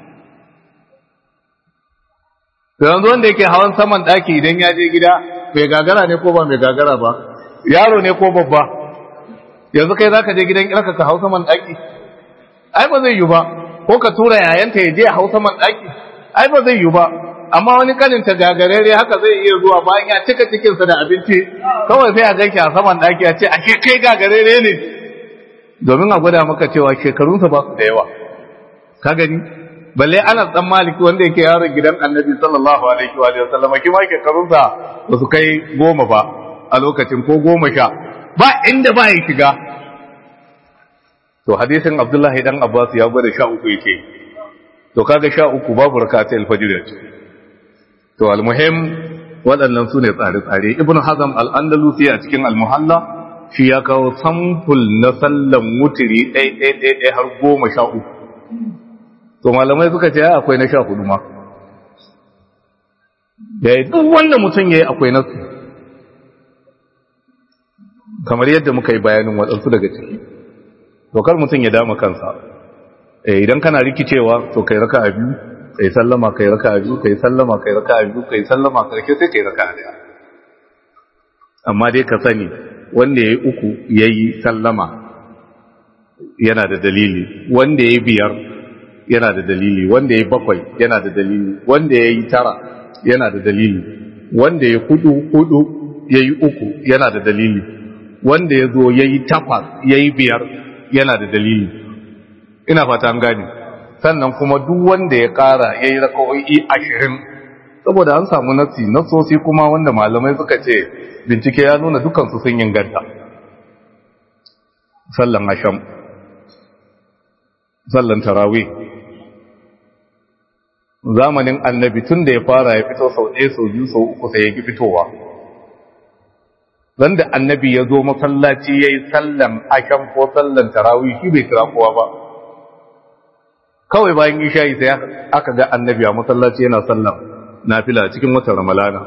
to yanzu wanda yake hawan saman ɗaki idan ya je gida mai gagara ne ko ba mai gagara ba yaro ne ko babba yanzu kai zaka je gidan irka ka hau saman ɗaki ai ba zai yi ba ko ka tura yayanta ya je hau saman ɗaki ai ba zai yi ba amma wani kaninta gagarere haka zai iya zuwa bayan ya cika cikinsa da abinci kawai sai a ganki a saman ɗaki a ce ake kai gagarere ne domin a gwada maka cewa shekarunsa ba su da yawa ka gani balle ana dan maliki wanda yake yaron gidan annabi sallallahu alaihi wa sallam kima shekarunsa ba su kai goma ba a lokacin ko goma sha ba inda ba ya shiga to hadisin Abdullahi dan Abbas ya gwada sha uku yake to kaga sha uku babu rakatul fajr ce to almuhim waɗannan sune tsare-tsare ibnu hazm al-andalusi a cikin al-muhalla shi ya kawo sample na sallan mutiri ɗai ɗai ɗai ɗai har goma sha uku to malamai suka ce akwai na sha hudu ma da duk wanda mutum yayi akwai nasu kamar yadda muka yi bayanin waɗansu daga ciki to kar mutum ya dama kansa eh idan kana rikicewa to kai raka'a biyu kai sallama kai raka'a biyu kai sallama kai raka'a biyu kai sallama karshe sai kai raka'a daya amma dai ka sani wanda yayi uku yayi sallama yana da dalili wanda yayi biyar yana da dalili wanda yayi bakwai yana da dalili wanda yayi tara yana da dalili wanda yayi hudu hudu yayi uku yana da dalili wanda yazo yayi takwas yayi biyar yana da dalili ina fata an gane sannan kuma duk wanda ya kara yayi raka'o'i ashirin saboda an samu nasi nasosi kuma wanda malamai suka ce bincike ya nuna dukan su sun inganta sallan asham sallan tarawih zamanin annabi tun da ya fara ya fito sau ɗaya sau biyu sau uku sai ya ki fitowa dan da annabi ya zo masallaci ya yi sallan asham ko sallan tarawih shi bai kira kowa ba kawai bayan isha'i sai aka ga annabi a masallaci yana sallan nafila cikin watan ramalana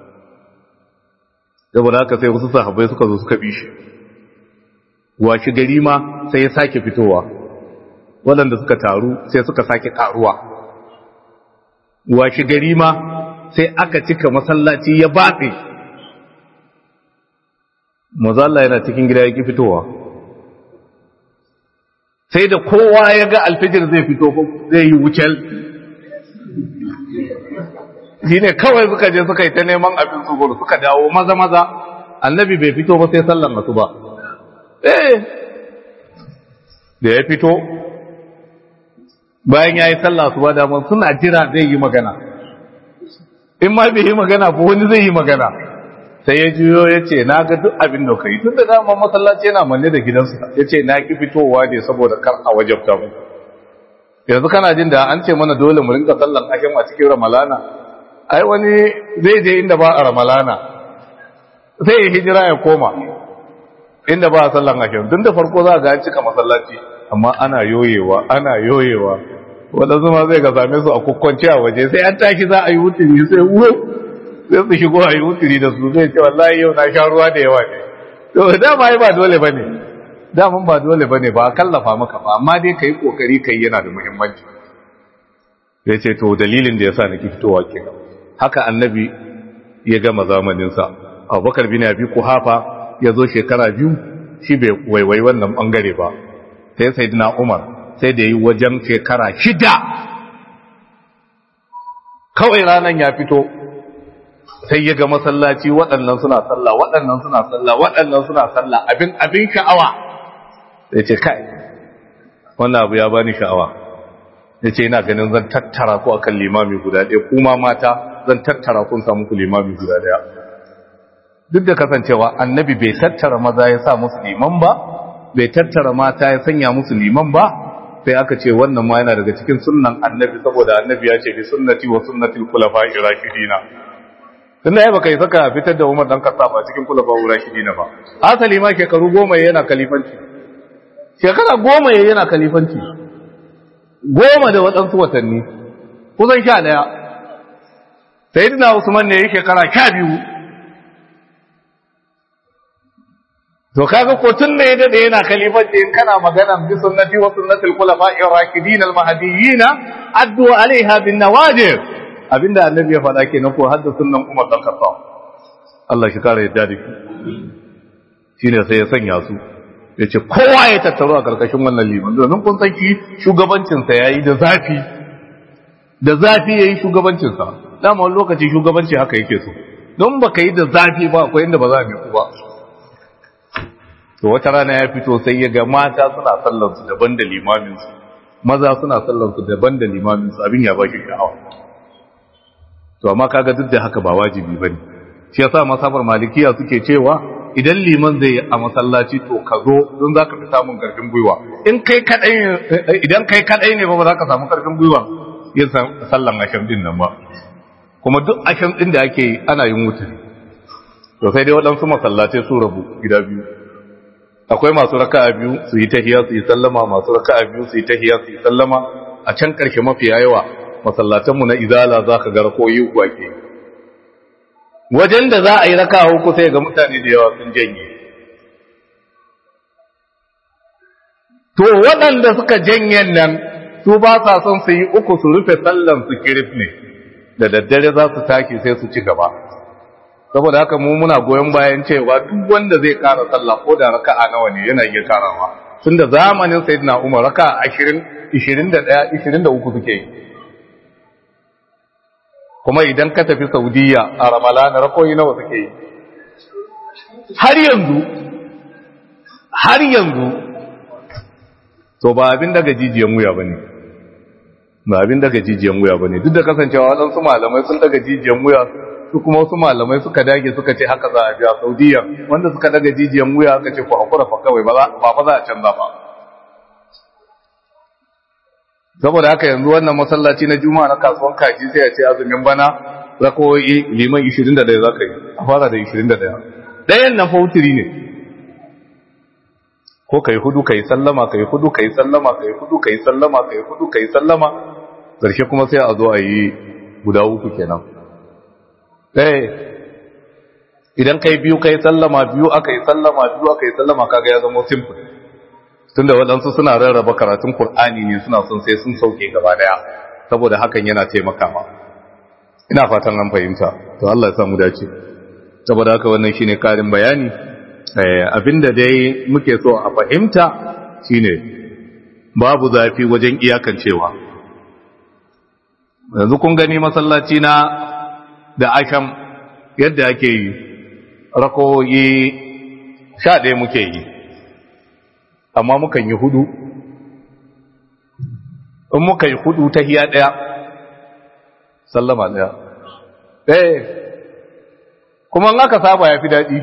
saboda haka sai wasu sahabbai suka zo suka bi shi washi gari ma sai ya sake fitowa waɗanda suka taru sai suka sake karuwa washi gari ma sai aka cika masallaci ya batse manzo Allah yana cikin gida yake fitowa sai da kowa ya ga alfijir zai fito zai yi wucel shine kawai suka je suka yi ta neman abin su gudu suka dawo maza maza annabi bai fito ba sai sallan asuba eh da ya fito bayan yayi sallah asuba da mun suna jira zai yi magana in ma bai yi magana ba wani zai yi magana sai ya juyo ya ce na ga duk abin da kai tun da dama masallaci yana manne da gidansa ya ce na ki fitowa ne saboda kar a wajabta mu yanzu kana jin da an ce mana dole mu rinka sallan ashen a cikin ramalana ai wani zai je inda ba a ramalana sai ya hijira ya koma inda ba a sallan ashen tun da farko za ga an cika masallaci amma ana yoyewa ana yoyewa wadansu ma zai ga same su a kokkonci a waje sai an tashi za a yi wuturi sai uwe sai su shigo a yi wuturi da su zai ce wallahi yau na sha ruwa da yawa ne to dama ai ba dole bane daman ba dole bane ba a kallafa maka ba amma dai kai kokari kai yana da muhimmanci sai ce to dalilin da yasa nake fitowa kenan haka annabi ya gama zamanin sa Abubakar bin Abi Quhafa ya zo shekara biyu shi bai waiwai wannan bangare ba sai sayyidina Umar sai da yi wajen shekara shida kawai ranan ya fito sai ya ga masallaci waɗannan suna sallah waɗannan suna sallah waɗannan suna sallah abin abin sha'awa sai ce kai wannan abu ya bani sha'awa yace ina ganin zan tattara ku akan limami guda ɗaya kuma mata zan tattara kun samu ku limami guda ɗaya duk da kasancewa annabi bai tattara maza ya sa musu liman ba bai tattara mata ya sanya musu liman ba sai aka ce wannan ma yana daga cikin sunnan annabi saboda annabi ya ce bi sunnati wa sunnatil khulafa'ir rashidina tunda ya baka yi saka fitar da Umar dan Khattab a cikin khulafa'ur rashidina ba asali ma shekaru goma yana kalifanci shekara goma yana kalifanci goma da waɗansu watanni kusan sha ɗaya sayyidina Usman ne yake shekara sha biyu to kaga ko tun da ya dade yana khalifanci in kana magana bi sunnati wa sunnatil khulafa'ir rashidin al mahdiyyin addu alaiha bin nawajib abinda annabi ya faɗa kenan ko hadda sunnan Umar dan Khattab Allah shi kare yadda da shi shine sai ya sanya su yace kowa ya tattaro a karkashin wannan liman domin kun san shi shugabancin sa yayi da zafi da zafi yayi shugabancin sa dama wani lokaci shugabanci haka yake so don baka yi da zafi ba akwai inda ba za ka yi ba to wata rana ya fito sai ya ga mata suna sallar su daban da limamin su maza suna sallar su daban da limamin su abin ya baki sha'awa to amma kaga duk da haka ba wajibi bane shi yasa masabar malikiya suke cewa idan liman zai yi a masallaci to ka zo don zaka fi samun karfin gwiwa in kai kadai idan kai kadai ne ba ba za ka samu karfin gwiwa yin sallan asham din nan ba kuma duk asham din da ake yi ana yin wuturi to sai dai waɗansu masallatai su rabu gida biyu akwai masu raka'a biyu su yi tahiyya su yi sallama masu raka'a biyu su yi tahiyya su yi sallama a can karshe mafi yawa masallatan mu na izala za ka ga rakoyi uku ake wajen da za a yi raka'a uku sai ga mutane da yawa sun janye to waɗanda suka janyen nan su ba sa son su yi uku su rufe sallan su kirif ne da daddare za su take sai su ci gaba saboda haka mu muna goyon bayan cewa duk wanda zai kara sallah ko da raka'a nawa ne yana iya karawa tunda zamanin sayyidina Umar raka'a ashirin, ishirin da ɗaya, ishirin da uku suke yi kuma idan ka tafi Saudiya a Ramadan rakoyi nawa suke yi har yanzu har yanzu to ba abin daga jijiyan wuya bane ba abin daga jijiyan wuya bane duk da kasancewa waɗansu malamai sun daga jijiyan wuya su kuma wasu malamai suka dage suka ce haka za a biya Saudiya wanda suka daga jijiyan wuya aka ce ku hakura fa kawai ba fa za a canza ba saboda haka yanzu wannan masallaci na Juma'a na kasuwan kaji sai ya ce azumin bana rakoyi liman ishirin da ɗaya zaka yi a fara da ishirin da ɗaya ɗayan nan fautiri ne ko kai hudu kai sallama kai hudu kai sallama kai hudu kai sallama kai hudu kai sallama karshe kuma sai a zo a yi guda uku kenan eh idan kai biyu kai sallama biyu aka yi sallama biyu aka yi sallama kaga ya zama simple tunda waɗansu suna rarraba karatun Qur'ani ne suna son sai sun sauke gaba daya saboda hakan yana taimakawa ina fatan an fahimta to Allah ya samu dace saboda haka wannan shine karin bayani eh abinda dai muke so a fahimta shine babu zafi wajen iyakancewa yanzu kun gani masallaci na da asham yadda ake yi rakoyi sha ɗaya muke yi amma mukan yi hudu in muka yi hudu ta hiya ɗaya sallama ɗaya eh kuma in aka saba ya fi daɗi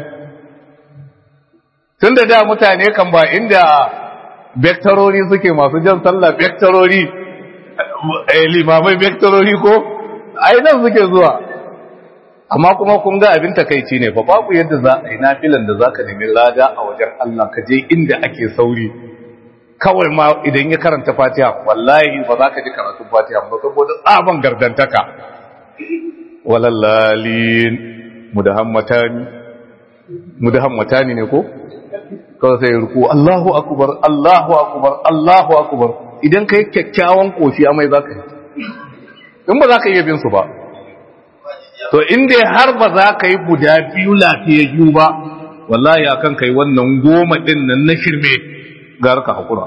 tun da da mutane kan ba inda bektarori suke masu jan sallah bektarori limamai bektarori ko ai nan suke zuwa amma kuma kun ga abin takeici ne fa babu yadda za a yi nafilan da zaka nemi lada a wajen Allah ka je inda ake sauri kawai ma idan ya karanta Fatiha wallahi ba za ka ji karatun Fatiha ba saboda tsaban gardantaka walallalin mudahammatani mudahammatani ne ko kawai sai ruku Allahu akbar Allahu akbar Allahu akbar idan kai kyakkyawan koshi amai zaka yi in ba za ka iya bin su ba to inda har ba za ka yi guda biyu lafiyayyu ba wallahi akan kai wannan goma din nan na shirme gar ka hakura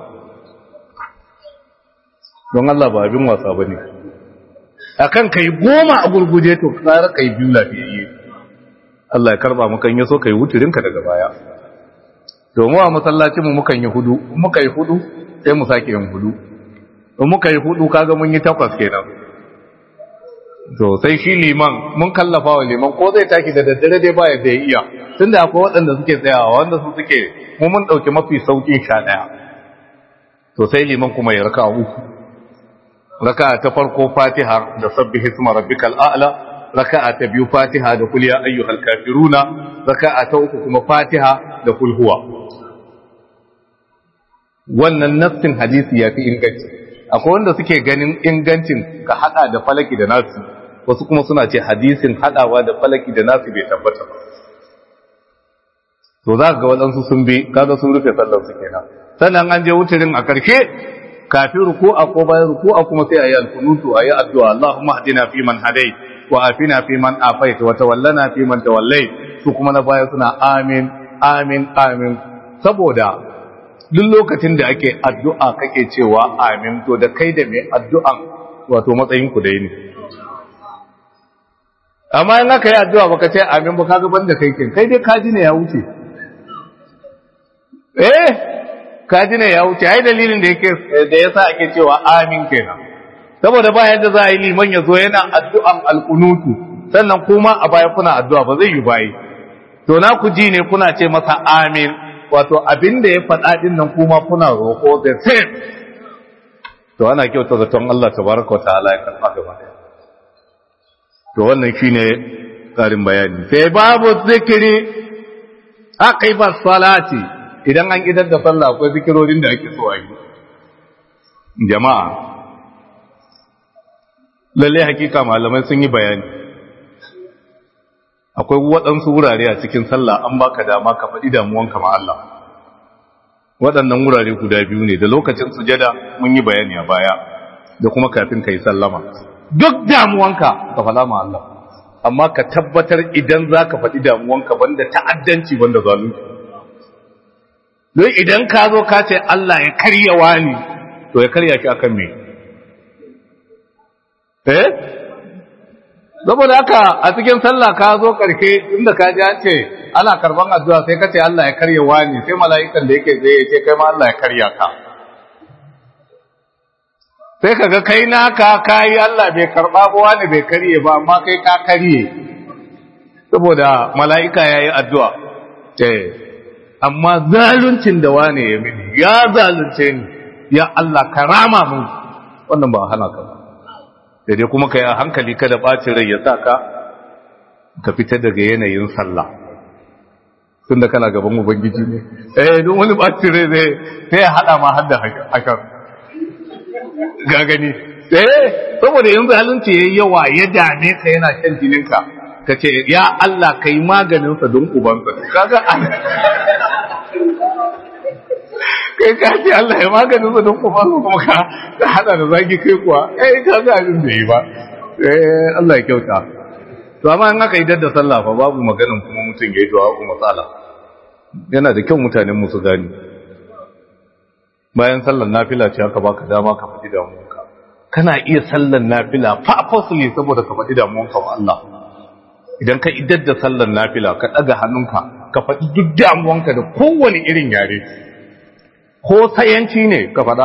don Allah ba abin wasa bane akan kai goma a gurguje to kar kai biyu lafiyayye Allah ya karba maka in yaso kai wuturinka daga baya to mu a masallacin mu mukan yi hudu muka yi hudu sai mu sake yin hudu in muka yi hudu kaga mun yi takwas kenan to sai shi liman mun kallafa wa liman ko zai taki da daddare dai ba yadda ya iya tunda akwai waɗanda suke tsayawa wanda su suke mu mun dauki mafi sauki sha daya to sai liman kuma ya raka uku raka'a ta farko Fatiha da sabbih isma rabbikal a'la raka'a ta biyu Fatiha da kul ya ayyuhal kafiruna raka'a ta uku kuma Fatiha da kul huwa wannan nassin hadisi yafi inganci akwai wanda suke ganin ingancin ka hada da falaki da nasu wasu kuma suna ce hadisin hadawa da falaki da nasu bai tabbata ba to za ka ga waɗansu sun bi kaga sun rufe sallar su kenan sannan an je wuturin a karshe kafin ruku'a ko bayan ruku'a kuma sai ayi alkunutu ayi addu'a Allahumma hadina fi man hadait wa afina fi man afait wa tawallana fi man tawallait su kuma na baya suna amin amin amin saboda duk lokacin da ake addu'a kake cewa amin to da kai da mai addu'an wato matsayin ku dai ne amma in aka yi addu'a baka ce amin ba kaga banda kai kin kai dai kaji ne ya wuce eh kaji ne ya wuce ai dalilin da yake da yasa ake cewa amin kenan saboda ba yadda za a yi liman ya zo yana addu'an alkunutu sannan kuma a baya kuna addu'a ba zai yi bayi to na ku ji ne kuna ce masa amin wato abin da ya faɗa din nan kuma kuna roƙo the same to ana kyauta zaton Allah tabaraka wa ta'ala ya karɓa gaba ɗaya to wannan shine ƙarin bayani sai babu zikiri aqiba salati idan an idar da sallah akwai zikirorin da ake so a yi jama'a lalle hakika malamai sun yi bayani akwai waɗansu wurare a cikin sallah an baka dama ka faɗi damuwanka ma Allah waɗannan wurare guda biyu ne da lokacin sujada mun yi bayani a baya da kuma kafin ka yi sallama duk damuwanka ka faɗa ma Allah amma ka tabbatar idan za ka faɗi damuwanka banda ta'addanci banda zalunci don idan ka zo ka ce Allah ya karya wani to ya karya shi akan me eh saboda haka a cikin sallah ka zo karshe inda ka ji an ce ana karban addu'a sai ka ce Allah ya karya wani sai mala'ikan da yake zai ce kai ma Allah ya karya ka sai kaga kai naka kai Allah bai karba ba wani bai karye ba amma kai ka karye saboda mala'ika yayi addu'a eh amma zaluncin da wani ya mini ya zalunce ni ya Allah karama mun wannan ba hana ka ba sai dai kuma kai a hankali kada bacin rai ya saka ka fita daga yanayin sallah tunda kana gaban ubangiji ne eh don wani bacin rai zai sai ya hada ma hadda hakan ga gani eh saboda yanzu halunci yayi yawa ya dame ka yana shan jininka kace ya Allah kai maganin sa don ubansa kaga kai ka ce Allah ya maganin sa don ubansa kuma ka ka hada da zagi kai kuwa eh kaga abin da yi ba eh Allah ya kyauta to amma in aka yi dadda sallah fa babu maganin kuma mutum yayi du'a ko matsala yana da kyau mutanen mu su gani bayan sallar nafila ce aka baka dama ka faɗi damuwanka kana iya sallar nafila fa fasli saboda ka faɗi damuwanka wa Allah idan ka idar da sallar nafila ka daga hannunka ka faɗi duk damuwanka da kowane irin yare ko sayanci ne ka faɗa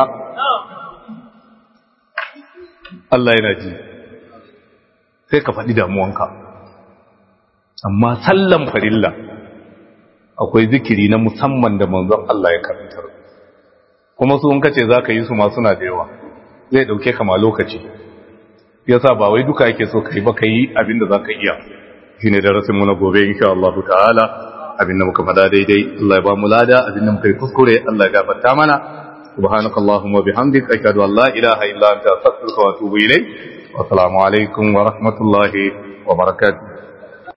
Allah yana ji sai ka faɗi damuwanka amma sallan farilla akwai zikiri na musamman da manzon Allah ya karantar kuma su in kace zaka yi su ma suna da yawa zai dauke ka ma lokaci yasa ba wai duka yake so kai ba kai abinda zaka iya shine darasin mu na gobe insha Allah ta'ala abinda muka fada daidai Allah ya ba mu lada abinda muka yi kuskure Allah ya gafarta mana subhanakallahumma bihamdika ashhadu an la ilaha illa anta astaghfiruka wa atubu ilayk wa assalamu alaikum wa rahmatullahi wa barakatuh